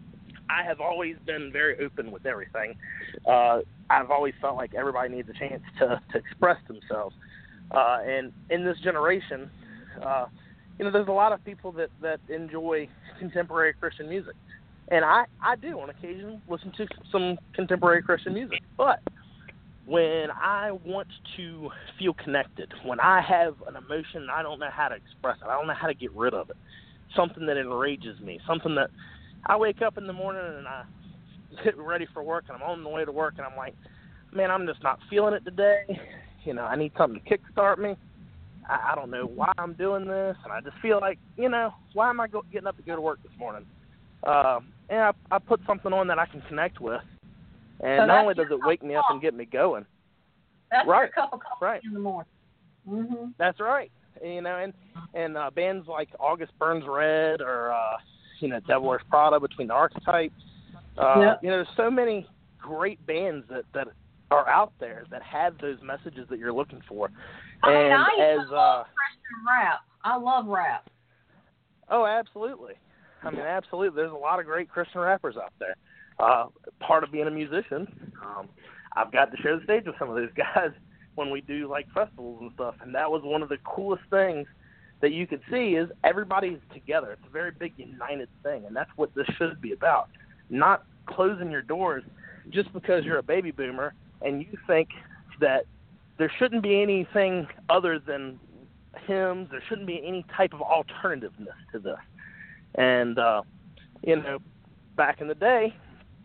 Speaker 6: I have always been very open with everything. I've always felt like everybody needs a chance to express themselves. And in this generation, there's a lot of people that enjoy contemporary Christian music. And I do, on occasion, listen to some contemporary Christian music. But when I want to feel connected, when I have an emotion and I don't know how to express it, I don't know how to get rid of it, something that enrages me, something that I wake up in the morning and I get ready for work and I'm on the way to work and I'm like, man, I'm just not feeling it today. I need something to kickstart me. I don't know why I'm doing this, and I just feel like, why am I getting up to go to work this morning? And I put something on that I can connect with, and so not only does it wake me up and get me going.
Speaker 1: That's
Speaker 6: right,
Speaker 1: your cup of coffee in the morning. Mm-hmm.
Speaker 6: That's right. And bands like August Burns Red or Devil Wears Prada, Between the Archetypes. There's so many great bands that are out there that have those messages that you're looking for.
Speaker 1: I love Christian rap. I love rap.
Speaker 6: Oh, absolutely. Absolutely. There's a lot of great Christian rappers out there. Part of being a musician, I've got to share the stage with some of those guys when we do like festivals and stuff. And that was one of the coolest things that you could see is everybody's together. It's a very big united thing, and that's what this should be about. Not closing your doors just because you're a baby boomer and you think that there shouldn't be anything other than hymns. There shouldn't be any type of alternativeness to this. And, back in the day,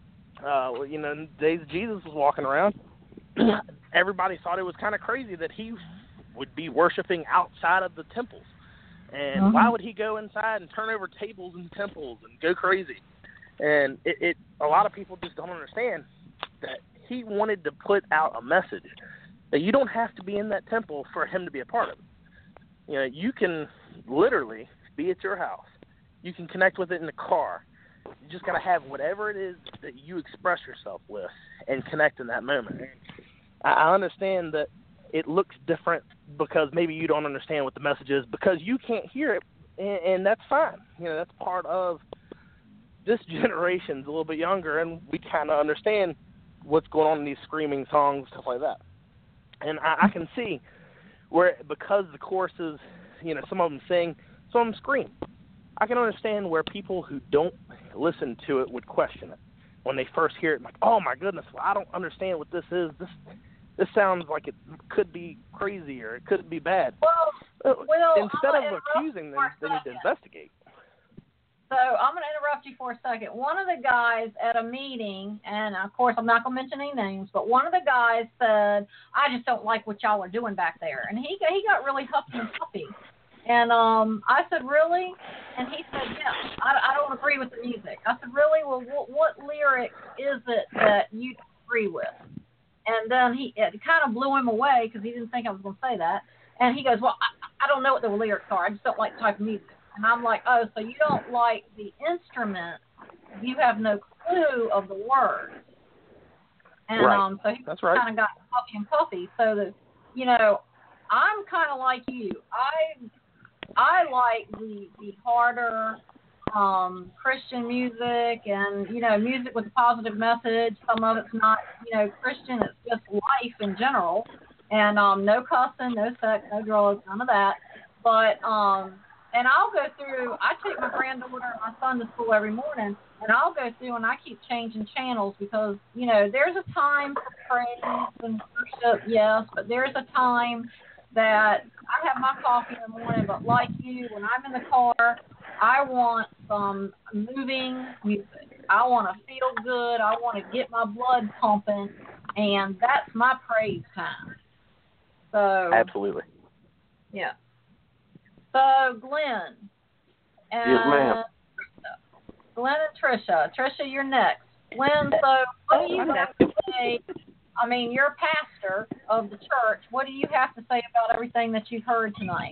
Speaker 6: in the days Jesus was walking around, everybody thought it was kind of crazy that he would be worshiping outside of the temples. And why would he go inside and turn over tables in temples and go crazy? And a lot of people just don't understand that he wanted to put out a message that you don't have to be in that temple for him to be a part of it. You can literally be at your house. You can connect with it in the car. You just got to have whatever it is that you express yourself with and connect in that moment. I understand that it looks different because maybe you don't understand what the message is because you can't hear it, and that's fine. That's part of this generation's a little bit younger, and we kind of understand what's going on in these screaming songs, stuff like that. And I can see where, because the choruses, some of them sing, some of them scream. I can understand where people who don't listen to it would question it when they first hear it, like, oh my goodness, well, I don't understand what this is. This sounds like it could be crazy or it could be bad.
Speaker 1: Well,
Speaker 6: instead of accusing them, they need to investigate.
Speaker 1: So I'm going to interrupt you for a second. One of the guys at a meeting, and of course I'm not going to mention any names, but one of the guys said, I just don't like what y'all are doing back there. And he got really huffy and puffy. And I said, really? And he said, yeah, I don't agree with the music. I said, really? Well, what lyric is it that you agree with? And then it kind of blew him away because he didn't think I was going to say that. And he goes, well, I don't know what the lyrics are. I just don't like the type of music. And I'm like, oh, so you don't like the instrument. You have no clue of the words. And
Speaker 6: right.
Speaker 1: So he
Speaker 6: That's right.
Speaker 1: kind of got puffy and puffy. So, I'm kind of like you. I like the harder Christian music and, music with a positive message. Some of it's not, Christian. It's just life in general. And no cussing, no sex, no drugs, none of that. But, and I'll go through, I take my granddaughter and my son to school every morning, and I'll go through and I keep changing channels because, there's a time for praise and worship, yes, but there's a time that I have my coffee in the morning, but like you, when I'm in the car, I want some moving music. I want to feel good. I want to get my blood pumping, and that's my praise time. So
Speaker 6: absolutely.
Speaker 1: Yeah. So Glenn. And
Speaker 5: yes, ma'am.
Speaker 1: Glenn and Trisha. Trisha, you're next. Glenn, so what do you have to say? I mean, you're a pastor of the church. What do you have to say about everything that you've heard tonight?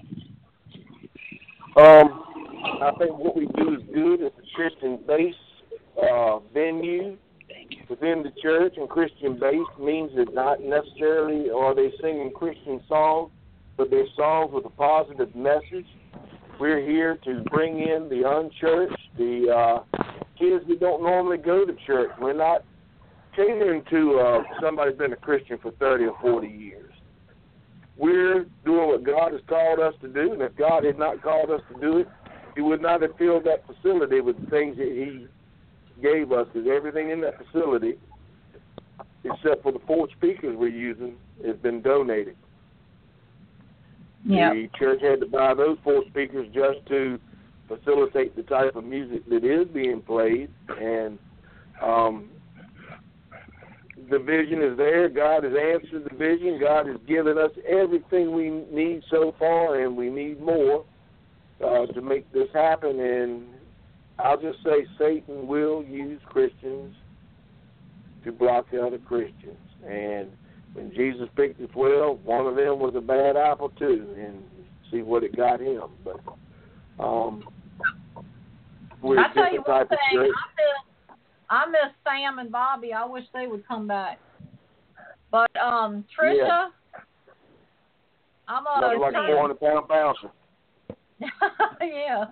Speaker 5: I think what we do is good. It's a Christian-based venue within the church, and Christian-based means that not necessarily are they singing Christian songs, but they're songs with a positive message. We're here to bring in the unchurched, the kids that don't normally go to church. We're not catering to somebody who's been a Christian for 30 or 40 years. We're doing what God has called us to do, and if God had not called us to do it, He would not have filled that facility with the things that He gave us, because everything in that facility, except for the 4 speakers we're using, has been donated.
Speaker 1: Yep.
Speaker 5: The church had to buy those 4 speakers just to facilitate the type of music that is being played, and the vision is there. God has answered the vision. God has given us everything we need so far, and we need more to make this happen. And I'll just say Satan will use Christians to block other Christians. And when Jesus picked the 12, one of them was a bad apple too, and see what it got him. But we're
Speaker 1: I'll tell you one thing. I miss Sam and Bobby. I wish they would come back. But Trisha,
Speaker 5: yeah.
Speaker 1: I'm
Speaker 5: a like a 400-pound bouncer.
Speaker 1: Yeah.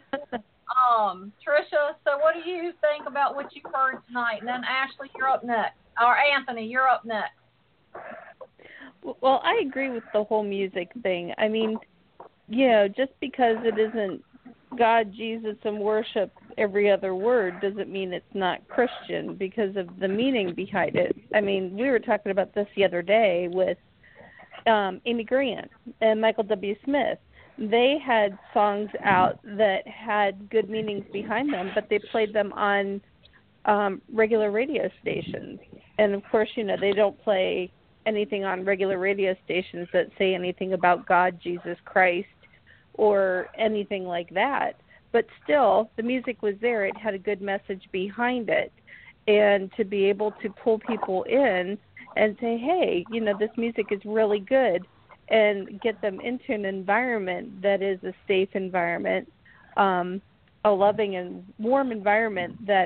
Speaker 1: Trisha, so what do you think about what you heard tonight? And then Ashley, you're up next. Or Anthony, you're up next.
Speaker 4: Well, I agree with the whole music thing. I mean, just because it isn't God, Jesus, and worship every other word doesn't mean it's not Christian because of the meaning behind it. I mean, we were talking about this the other day with Amy Grant and Michael W. Smith. they had songs out that had good meanings behind them, but they played them on regular radio stations. And of course, they don't play anything on regular radio stations that say anything about God, Jesus Christ, or anything like that. But still, the music was there. It had a good message behind it. And to be able to pull people in and say, hey, this music is really good, and get them into an environment that is a safe environment, a loving and warm environment that,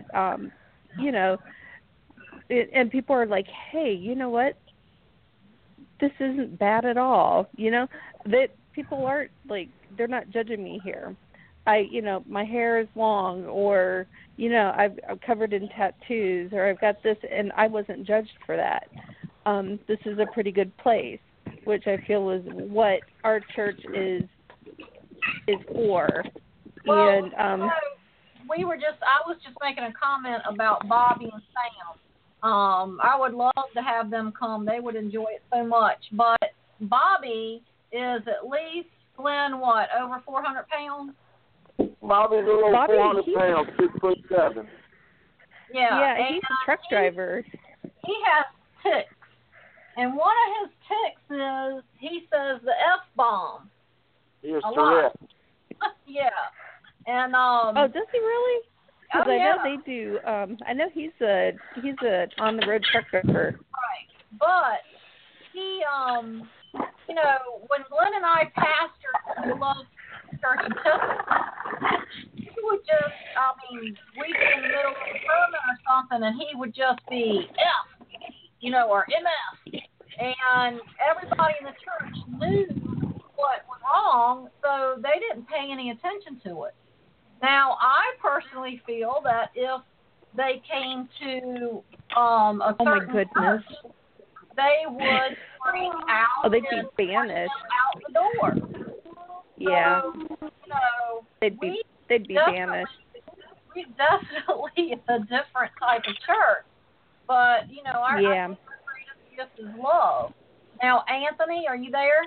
Speaker 4: and people are like, hey, you know what? This isn't bad at all. That people aren't like, they're not judging me here. My hair is long, or, I'm covered in tattoos, or I've got this, and I wasn't judged for that. This is a pretty good place, which I feel is what our church is for.
Speaker 1: Well,
Speaker 4: and
Speaker 1: I was just making a comment about Bobby and Sam. I would love to have them come. They would enjoy it so much. But Bobby is at least, Glenn, over 400 pounds?
Speaker 5: Bobby's a little 400 pounds, 6'7".
Speaker 1: Yeah,
Speaker 4: he's a truck driver.
Speaker 1: He has tics. And one of his tics is he says the F-bomb.
Speaker 5: He is Tourette.
Speaker 1: Yeah. And
Speaker 4: oh, does he really? Because I know they do. I know he's a on the road truck driver.
Speaker 1: Right. But he when Glenn and I pastored the Love Church in Chesapeake, he would just, we'd be in the middle of a sermon or something, and he would just be F, or MF. And everybody in the church knew what was wrong, so they didn't pay any attention to it. Now, I personally feel that if they came to a certain church, they would freak out.
Speaker 4: Oh, they'd be banished
Speaker 1: out the door.
Speaker 4: Yeah.
Speaker 1: So,
Speaker 4: they'd be banished.
Speaker 1: We definitely a different type of church, but our greatest gift is love. Now, Anthony, are you there?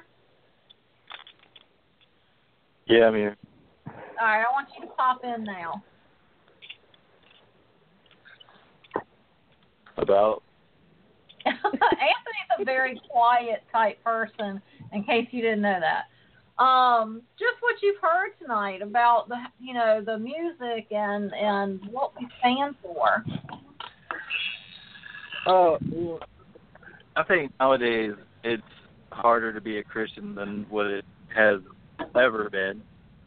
Speaker 2: Yeah, I'm here.
Speaker 1: All right, I want you to pop in now.
Speaker 2: About?
Speaker 1: Anthony's a very quiet type person, in case you didn't know that. Just what you've heard tonight about the music and what we stand for.
Speaker 2: I think nowadays it's harder to be a Christian than what it has ever been.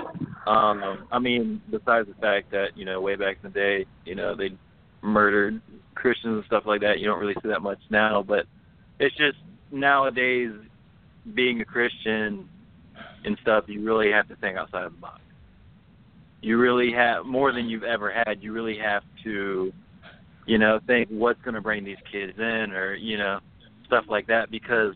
Speaker 2: Besides the fact that, way back in the day, they murdered Christians and stuff like that. You don't really see that much now, but it's just nowadays being a Christian and stuff, you really have to think outside of the box. You really have, more than you've ever had, you really have to, think what's going to bring these kids in, or, stuff like that, because,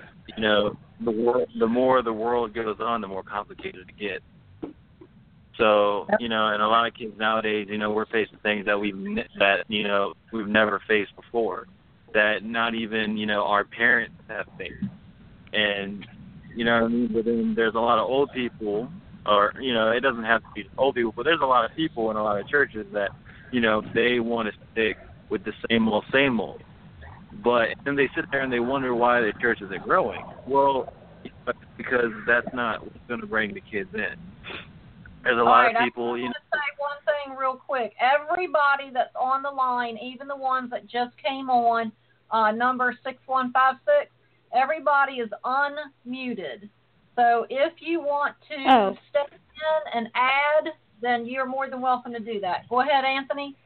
Speaker 2: the more the world goes on, the more complicated it gets. So, and a lot of kids nowadays, we're facing things that we've never faced before, that not even, our parents have faced. And, but then there's a lot of old people, or, it doesn't have to be old people, but there's a lot of people in a lot of churches that, they want to stick with the same old. But then they sit there and they wonder why the church isn't growing. Well, because that's not what's going to bring the kids in. There's a lot of people.
Speaker 1: I'm going to say one thing real quick. Everybody that's on the line, even the ones that just came on, number 6156, everybody is unmuted. So if you want to step in and add, then you're more than welcome to do that. Go ahead, Anthony.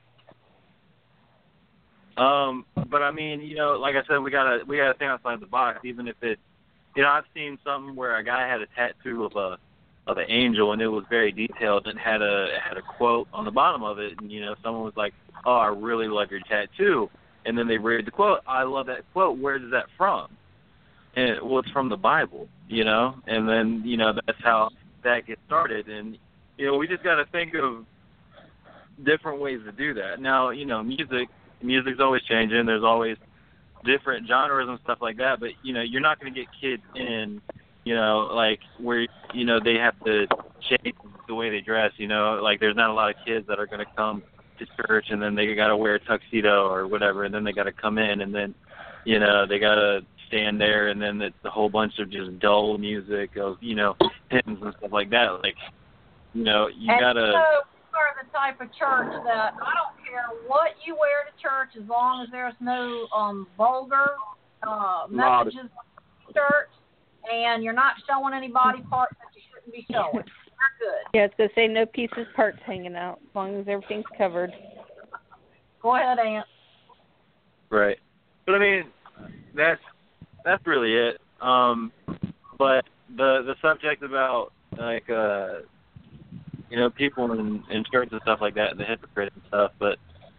Speaker 2: But like I said, we gotta think outside the box. Even if it, I've seen something where a guy had a tattoo of an angel, and it was very detailed and had a quote on the bottom of it, and someone was like, "Oh, I really love your tattoo," and then they read the quote. I love that quote. Where is that from? And it's from the Bible, and then that's how that gets started, and we just got to think of different ways to do that. Now, music's always changing. There's always different genres and stuff like that, but you're not going to get kids in you know, like where, you know, they have to change the way they dress, you know, like there's not a lot of kids that are going to come to church and then they got to wear a tuxedo or whatever, and then they got to come in and then, you know, they got to stand there and then it's a whole bunch of just dull music of, you know, hymns and stuff like that. Like, you know, you got to.
Speaker 1: So we're the type of church that I don't care what you wear to church as long as there's no vulgar messages in church and you're not showing any body parts that you shouldn't be showing. We're good.
Speaker 4: Yeah, it's going to say no pieces, parts hanging out, as long as everything's covered.
Speaker 1: Go ahead, Aunt.
Speaker 2: Right. But I mean, that's really it. But the subject about like you know, people in church and stuff like that, and the hypocrites and stuff. But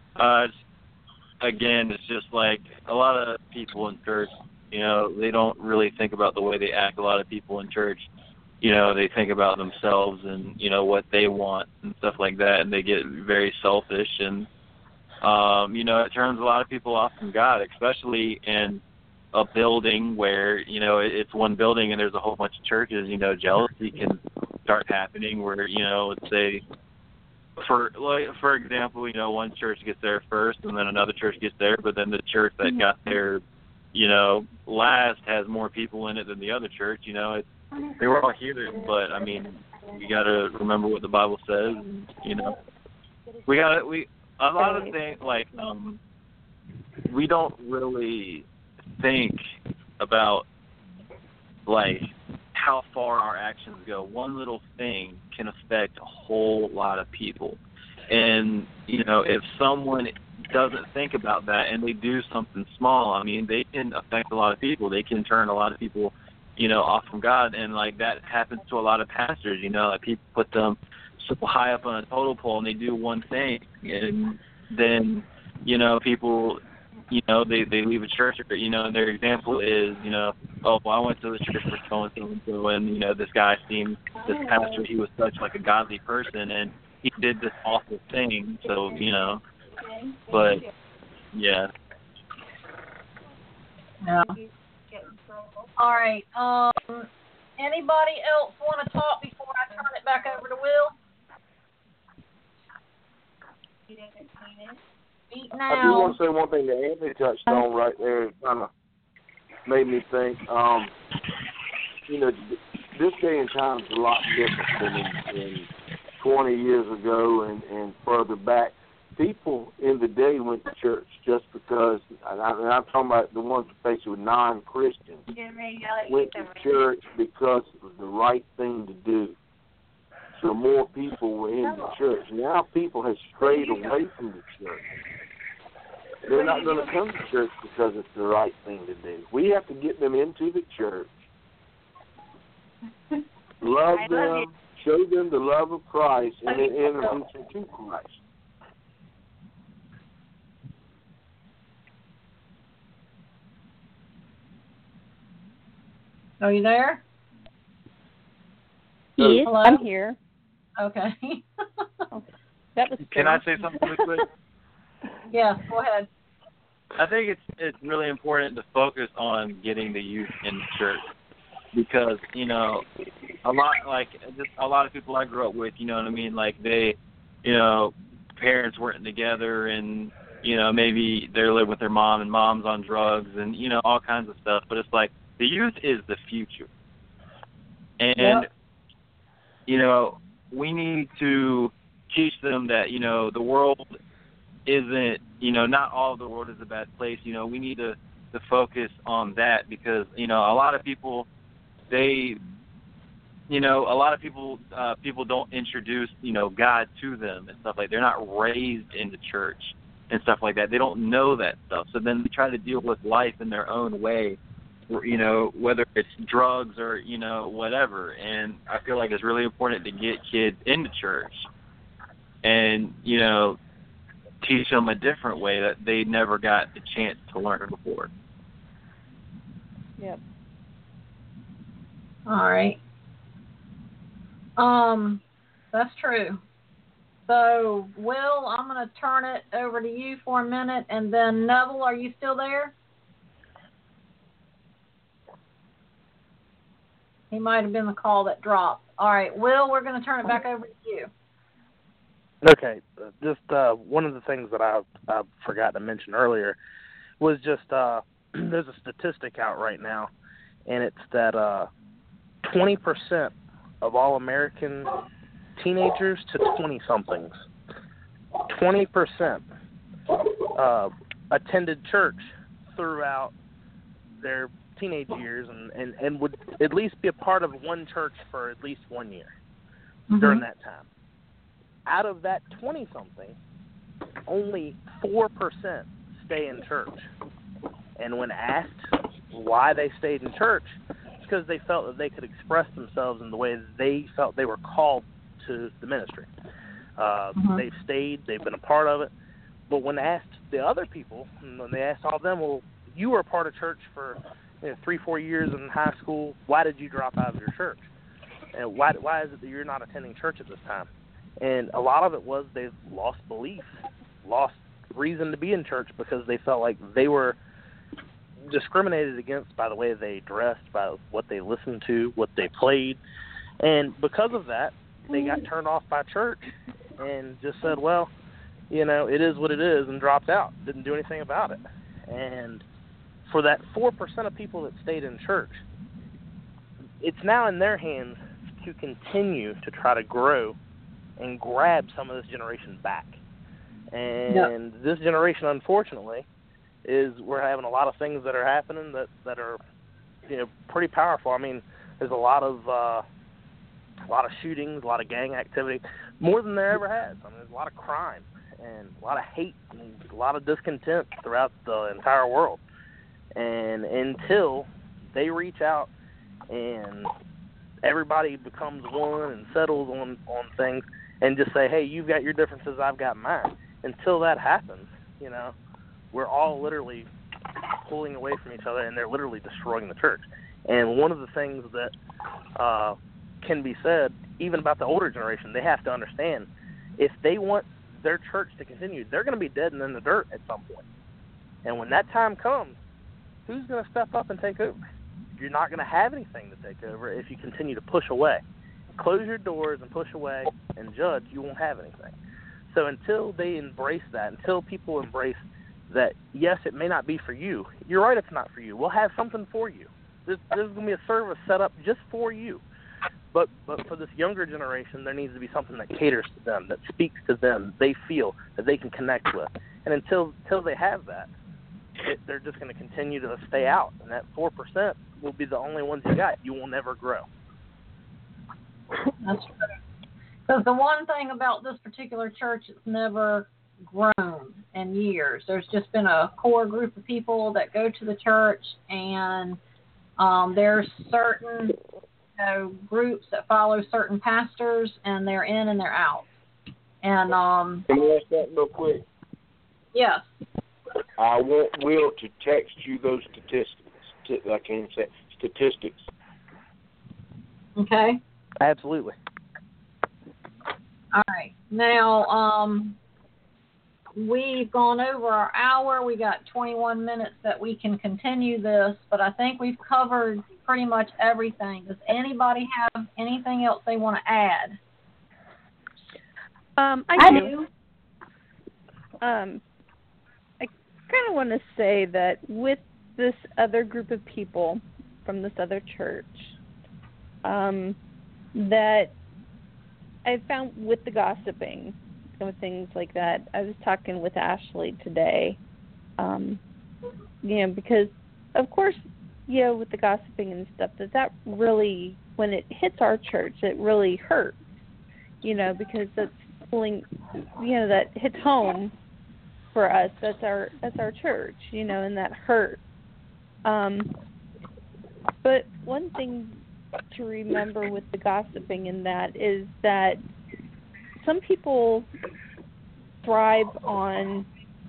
Speaker 2: again, it's just like a lot of people in church, you know, they don't really think about the way they act. A lot of people in church, you know, they think about themselves and, you know, what they want and stuff like that, and they get very selfish and, you know, it turns a lot of people off from God, especially in a building where, you know, it's one building and there's a whole bunch of churches. You know, jealousy can start happening where, you know, let's say, for example, you know, one church gets there first and then another church gets there, but then the church that got there, you know, last has more people in it than the other church. You know, they were all human, but I mean, you got to remember what the Bible says. And, you know, a lot of things like we don't really think about like how far our actions go. One little thing can affect a whole lot of people. And, you know, if someone doesn't think about that and they do something small, I mean, they can affect a lot of people. They can turn a lot of people, you know, off from God. And, like, that happens to a lot of pastors, you know, like people put them so high up on a totem pole and they do one thing. And then, you know, people, you know, they leave a church, you know, and their example is, you know, oh, well, I went to the church for so-and-so, and, you know, this pastor, he was such, like, a godly person, and he did this awful thing, so, you know, but, yeah.
Speaker 1: Yeah. All right. Anybody else want to talk before I turn it back over to Will?
Speaker 5: I do want to say one thing that Anthony touched on right there. It kind of made me think, you know, this day and time is a lot different than in 20 years ago and further back. People in the day went to church just because, and I'm talking about the ones basically non-Christians, went to church because it was the right thing to do. So more people were in the church. Now people have strayed away from the church. They're not going to come to church because it's the right thing to do. We have to get them into the church, love them, show them the love of Christ, and then introduce them to Christ.
Speaker 1: Are you there?
Speaker 4: Yes,
Speaker 1: hello?
Speaker 4: I'm here.
Speaker 1: Okay.
Speaker 4: That was.
Speaker 2: Can I say something really quick?
Speaker 1: Yeah, go ahead.
Speaker 2: I think it's really important to focus on getting the youth in the church because, you know, a lot of people I grew up with, you know what I mean, like they, you know, parents weren't together and, you know, maybe they're living with their mom and mom's on drugs and, you know, all kinds of stuff. But it's like the youth is the future. And,
Speaker 1: yep.
Speaker 2: You know, we need to teach them that, you know, the world isn't, you know, not all of the world is a bad place. You know, we need to focus on that because, you know, a lot of people, people don't introduce, you know, God to them and stuff like that. They're not raised in the church and stuff like that. They don't know that stuff. So then they try to deal with life in their own way, you know, whether it's drugs or, you know, whatever. And I feel like it's really important to get kids into church and, you know, teach them a different way that they never got the chance to learn before.
Speaker 4: Yep.
Speaker 1: All right. That's true. So, Will, I'm going to turn it over to you for a minute, and then Neville, are you still there? He might have been the call that dropped. All right, Will, we're going to turn it back over to you.
Speaker 6: Okay, just one of the things that I forgot to mention earlier was just there's a statistic out right now, and it's that 20% of all American teenagers to 20-somethings, 20% attended church throughout their teenage years and would at least be a part of one church for at least 1 year during that time. Out of that 20-something, only 4% stay in church. And when asked why they stayed in church, it's because they felt that they could express themselves in the way that they felt they were called to the ministry. They've stayed, they've been a part of it. But when asked the other people, when they asked all of them, well, you were a part of church for 3-4 years in high school, why did you drop out of your church? And why is it that you're not attending church at this time? And a lot of it was they've lost belief, lost reason to be in church because they felt like they were discriminated against by the way they dressed, by what they listened to, what they played. And because of that, they got turned off by church and just said, well, it is what it is, and dropped out, didn't do anything about it. And for that 4% of people that stayed in church, it's now in their hands to continue to try to grow and grab some of this generation back. And this generation, unfortunately, we're having a lot of things that are happening that are pretty powerful. I mean, there's a lot of shootings, a lot of gang activity, more than there ever has. I mean, there's a lot of crime and a lot of hate and a lot of discontent throughout the entire world. And until they reach out and everybody becomes one and settles on things and just say, hey, you've got your differences, I've got mine. Until that happens, we're all literally pulling away from each other, and they're literally destroying the church. And one of the things that can be said, even about the older generation, they have to understand, if they want their church to continue, they're going to be dead and in the dirt at some point. And when that time comes, who's going to step up and take over? You're not going to have anything to take over if you continue to push away. Close your doors and push away and judge, you won't have anything. So until they embrace that, until people embrace that, yes, it may not be for you. You're right, it's not for you. We'll have something for you. There's going to be a service set up just for you. But for this younger generation, there needs to be something that caters to them, that speaks to them, they feel that they can connect with. And until they have that, they're just going to continue to stay out. And that 4% will be the only ones you got. You will never grow.
Speaker 1: That's true. Because the one thing about this particular church, it's never grown in years. There's just been a core group of people that go to the church, and there's certain groups that follow certain pastors, and they're in and they're out. And
Speaker 5: can I ask that real quick?
Speaker 1: Yes.
Speaker 5: I want Will to text you those statistics. I can't say statistics.
Speaker 1: Okay.
Speaker 6: Absolutely.
Speaker 1: All right. Now, we've gone over our hour. We got 21 minutes that we can continue this, but I think we've covered pretty much everything. Does anybody have anything else they want to add?
Speaker 4: I do. I kind of want to say that with this other group of people from this other church, that I found with the gossiping and with things like that, I was talking with Ashley today, because of course, with the gossiping and stuff, that really, when it hits our church, it really hurts, because that's pulling, that hits home for us. That's our church, and that hurts. But one thing to remember with the gossiping in that is that some people thrive on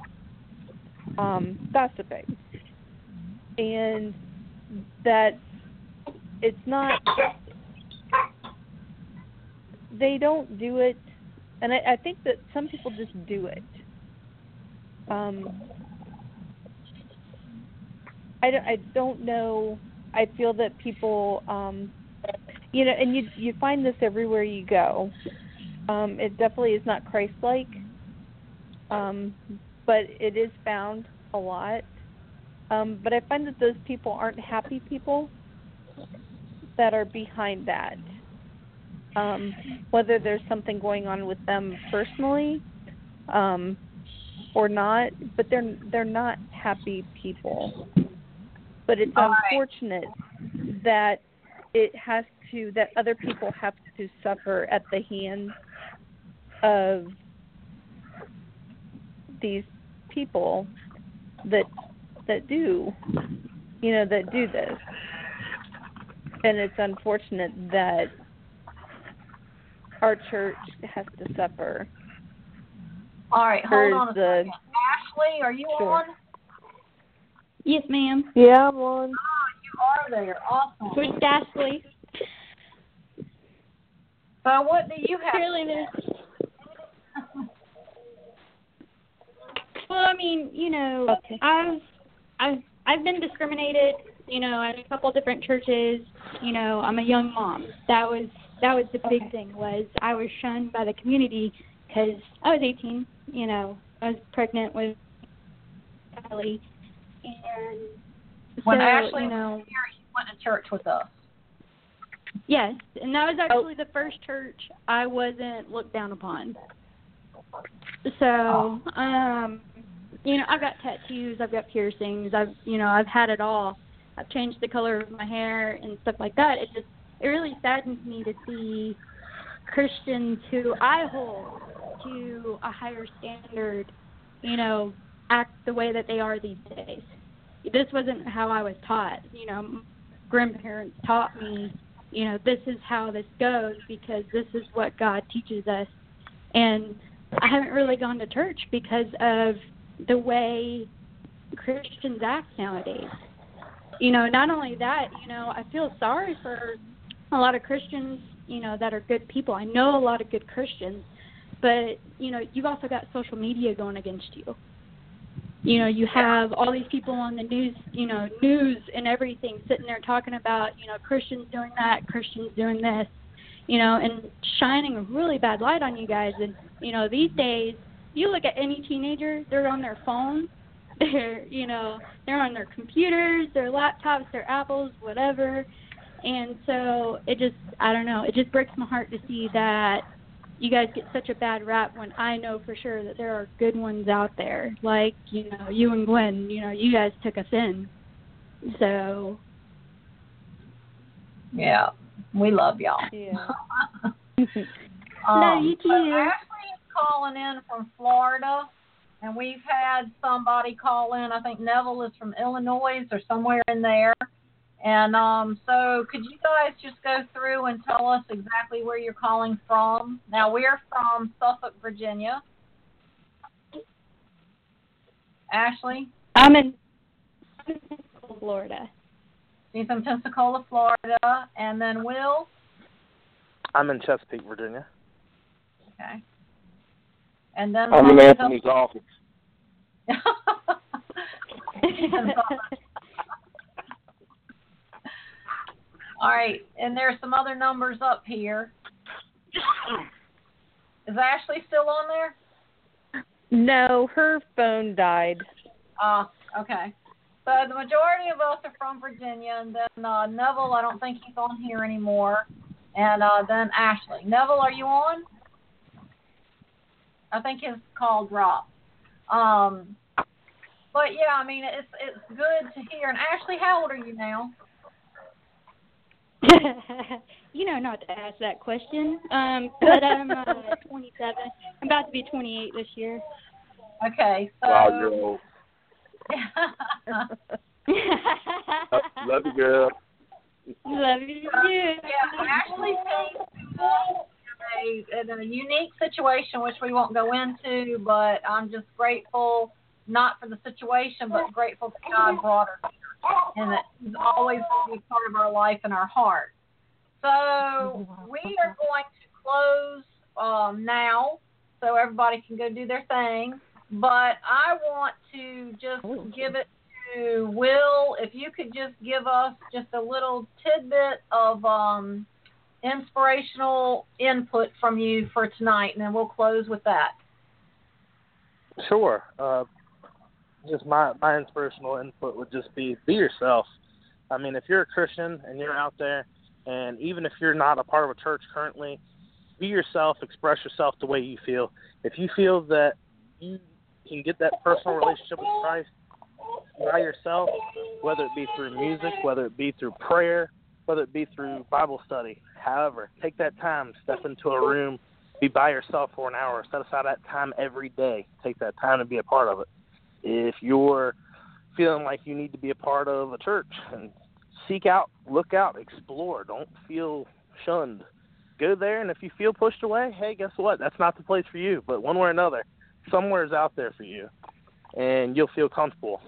Speaker 4: gossiping, and that it's not, they don't do it, and I think that some people just do it. I don't know. I feel that people you know, and you find this everywhere you go. It definitely is not Christ-like, but it is found a lot. But I find that those people aren't happy people that are behind that. Whether there's something going on with them personally or not, but they're not happy people. But it's unfortunate that that other people have to suffer at the hands of these people that do this. And it's unfortunate that our church has to suffer.
Speaker 1: All right, hold on a second. Ashley, are you on?
Speaker 9: Yes, ma'am.
Speaker 8: Yeah, I'm on.
Speaker 1: Oh, you are there. Awesome.
Speaker 9: Where's Ashley?
Speaker 1: So what do you have?
Speaker 9: Really there. Well, I mean, you know,
Speaker 4: Okay.
Speaker 9: I've been discriminated, you know, at a couple different churches. You know, I'm a young mom. That was the big thing, was I was shunned by the community because I was 18. You know, I was pregnant with Kylie, and
Speaker 1: When
Speaker 9: so,
Speaker 1: Ashley
Speaker 9: you know,
Speaker 1: was here, you went to church with us.
Speaker 9: yes, and that was actually the first church I wasn't looked down upon. So, you know, I've got tattoos, I've got piercings, I've had it all. I've changed the color of my hair and stuff like that. It really saddens me to see Christians who I hold to a higher standard, you know, act the way that they are these days. This wasn't how I was taught. You know, grandparents taught me, you know, this is how this goes because this is what God teaches us. And I haven't really gone to church because of the way Christians act nowadays. You know, not only that, you know, I feel sorry for a lot of Christians, you know, that are good people. I know a lot of good Christians, but, you know, you've also got social media going against you. You know, you have all these people on the news, you know, news and everything sitting there talking about, you know, Christians doing that, Christians doing this, you know, and shining a really bad light on you guys. And, you know, these days, you look at any teenager, they're on their phone, they're, you know, they're on their computers, their laptops, their Apples, whatever. And so it just, I don't know, it just breaks my heart to see that you guys get such a bad rap when I know for sure that there are good ones out there. Like, you know, you and Gwen, you know, you guys took us in. So.
Speaker 1: Yeah, we love y'all.
Speaker 4: Yeah.
Speaker 9: Love you too.
Speaker 1: So Ashley is calling in from Florida, and we've had somebody call in. I think Neville is from Illinois or somewhere in there. And so could you guys just go through and tell us exactly where you're calling from? Now, we're from Suffolk, Virginia. Ashley?
Speaker 9: I'm in Florida.
Speaker 1: She's from Pensacola, Florida. And then Will?
Speaker 6: I'm in Chesapeake, Virginia.
Speaker 1: Okay. And then
Speaker 5: I'm in Anthony's office.
Speaker 1: All right, and there's some other numbers up here. Is Ashley still on there?
Speaker 4: No, her phone died.
Speaker 1: Okay. So the majority of us are from Virginia, and then Neville, I don't think he's on here anymore, and then Ashley. Neville, are you on? I think his call dropped. But yeah, I mean, it's good to hear. And Ashley, how old are you now?
Speaker 9: You know not to ask that question. But I'm 27. I'm about to be 28 this year.
Speaker 1: Okay, so.
Speaker 5: Wow, you're old. Love you, girl.
Speaker 9: Love you too.
Speaker 1: Yeah, Ashley seems in a unique situation, which we won't go into, but I'm just grateful, not for the situation, but grateful that God brought her here, and that He's always going to be part of our life and our heart. So we are going to close now, so everybody can go do their thing. But I want to just give it to Will. If you could just give us just a little tidbit of inspirational input from you for tonight, and then we'll close with that.
Speaker 6: Sure. Just my inspirational input would just be yourself. I mean, if you're a Christian and you're out there, and even if you're not a part of a church currently, be yourself, express yourself the way you feel. If you feel that you can get that personal relationship with Christ by yourself, whether it be through music, whether it be through prayer, whether it be through Bible study, however, take that time, step into a room, be by yourself for an hour, set aside that time every day, take that time to be a part of it. If you're feeling like you need to be a part of a church, and seek out, look out, explore, don't feel shunned. Go there, and if you feel pushed away, hey, guess what? That's not the place for you. But one way or another, somewhere's out there for you, and you'll feel comfortable.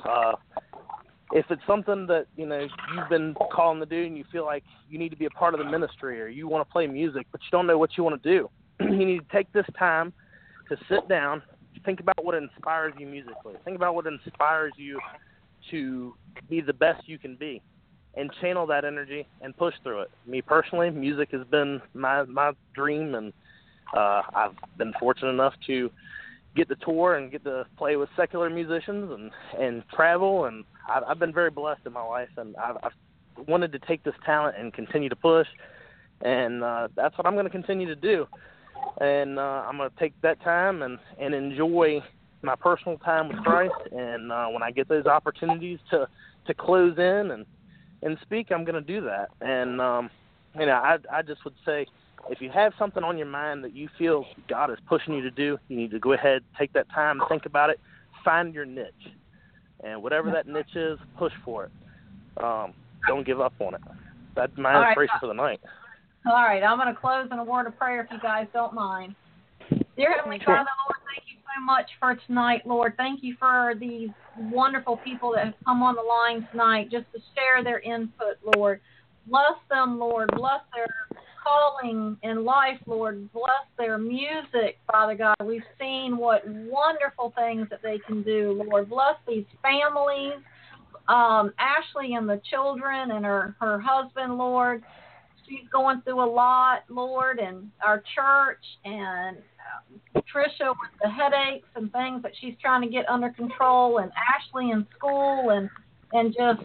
Speaker 6: If it's something that, you know, you've been calling to do and you feel like you need to be a part of the ministry, or you want to play music but you don't know what you want to do, you need to take this time to sit down, think about what inspires you musically. Think about what inspires you to be the best you can be, and channel that energy and push through it. Me personally, music has been my dream, and I've been fortunate enough to get to tour and get to play with secular musicians and travel, and I've been very blessed in my life, and I've wanted to take this talent and continue to push, and that's what I'm going to continue to do. And I'm going to take that time and enjoy my personal time with Christ, and when I get those opportunities to close in and speak, I'm going to do that. And, you know, I just would say, if you have something on your mind that you feel God is pushing you to do, you need to go ahead, take that time, think about it, find your niche. And whatever that niche is, push for it. Don't give up on it. That's my inspiration for the night.
Speaker 1: All right, I'm going to close in a word of prayer if you guys don't mind. Dear Heavenly Father, Lord, thank you so much for tonight, Lord. Thank you for these wonderful people that have come on the line tonight just to share their input, Lord. Bless them, Lord. Bless their calling in life, Lord. Bless their music, Father God. We've seen what wonderful things that they can do, Lord. Bless these families, Ashley and the children and her husband, Lord. She's going through a lot, Lord, and our church, and Tricia with the headaches and things that she's trying to get under control, and Ashley in school, and just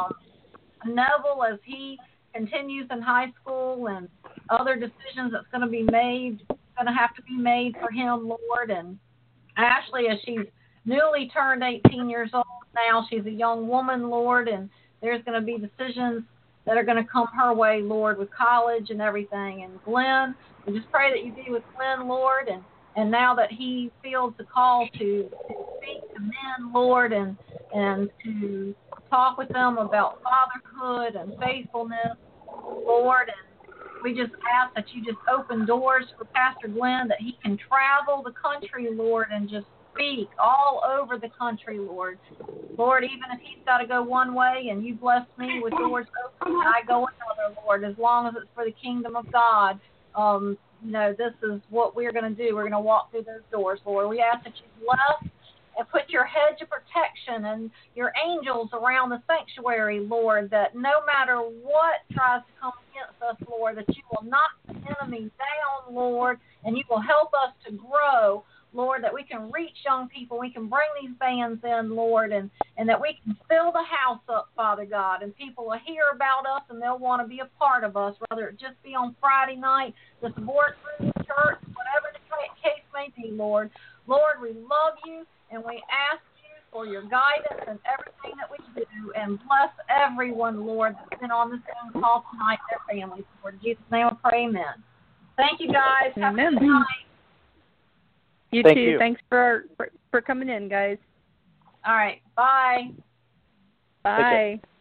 Speaker 1: Neville as he continues in high school, and other decisions that's going to have to be made for him, Lord. And Ashley, as she's newly turned 18 years old now, she's a young woman, Lord, and there's going to be decisions that are going to come her way, Lord, with college and everything. And Glenn, we just pray that you be with Glenn, Lord, and now that he feels the call to speak to men, Lord, and to talk with them about fatherhood and faithfulness, Lord, and we just ask that you just open doors for Pastor Glenn, that he can travel the country, Lord, and just speak all over the country, Lord. Lord, even if he's got to go one way and you bless me with doors open, and I go another, Lord, as long as it's for the kingdom of God. You know, this is what we're going to do. We're going to walk through those doors, Lord. We ask that you bless and put your hedge of protection and your angels around the sanctuary, Lord, that no matter what tries to come against us, Lord, that you will knock the enemy down, Lord, and you will help us to grow, Lord, that we can reach young people, we can bring these bands in, Lord, and that we can fill the house up, Father God, and people will hear about us and they'll want to be a part of us, whether it just be on Friday night, the sports room, church, whatever the case may be, Lord. Lord, we love you, and we ask you for your guidance and everything that we do, and bless everyone, Lord, that's been on this phone call tonight, their families, Lord. In Jesus' name I pray, amen. Thank you, guys. Have a good night.
Speaker 4: You
Speaker 6: Thank
Speaker 4: too.
Speaker 6: You.
Speaker 4: Thanks for coming in, guys.
Speaker 1: All right. Bye.
Speaker 4: Bye.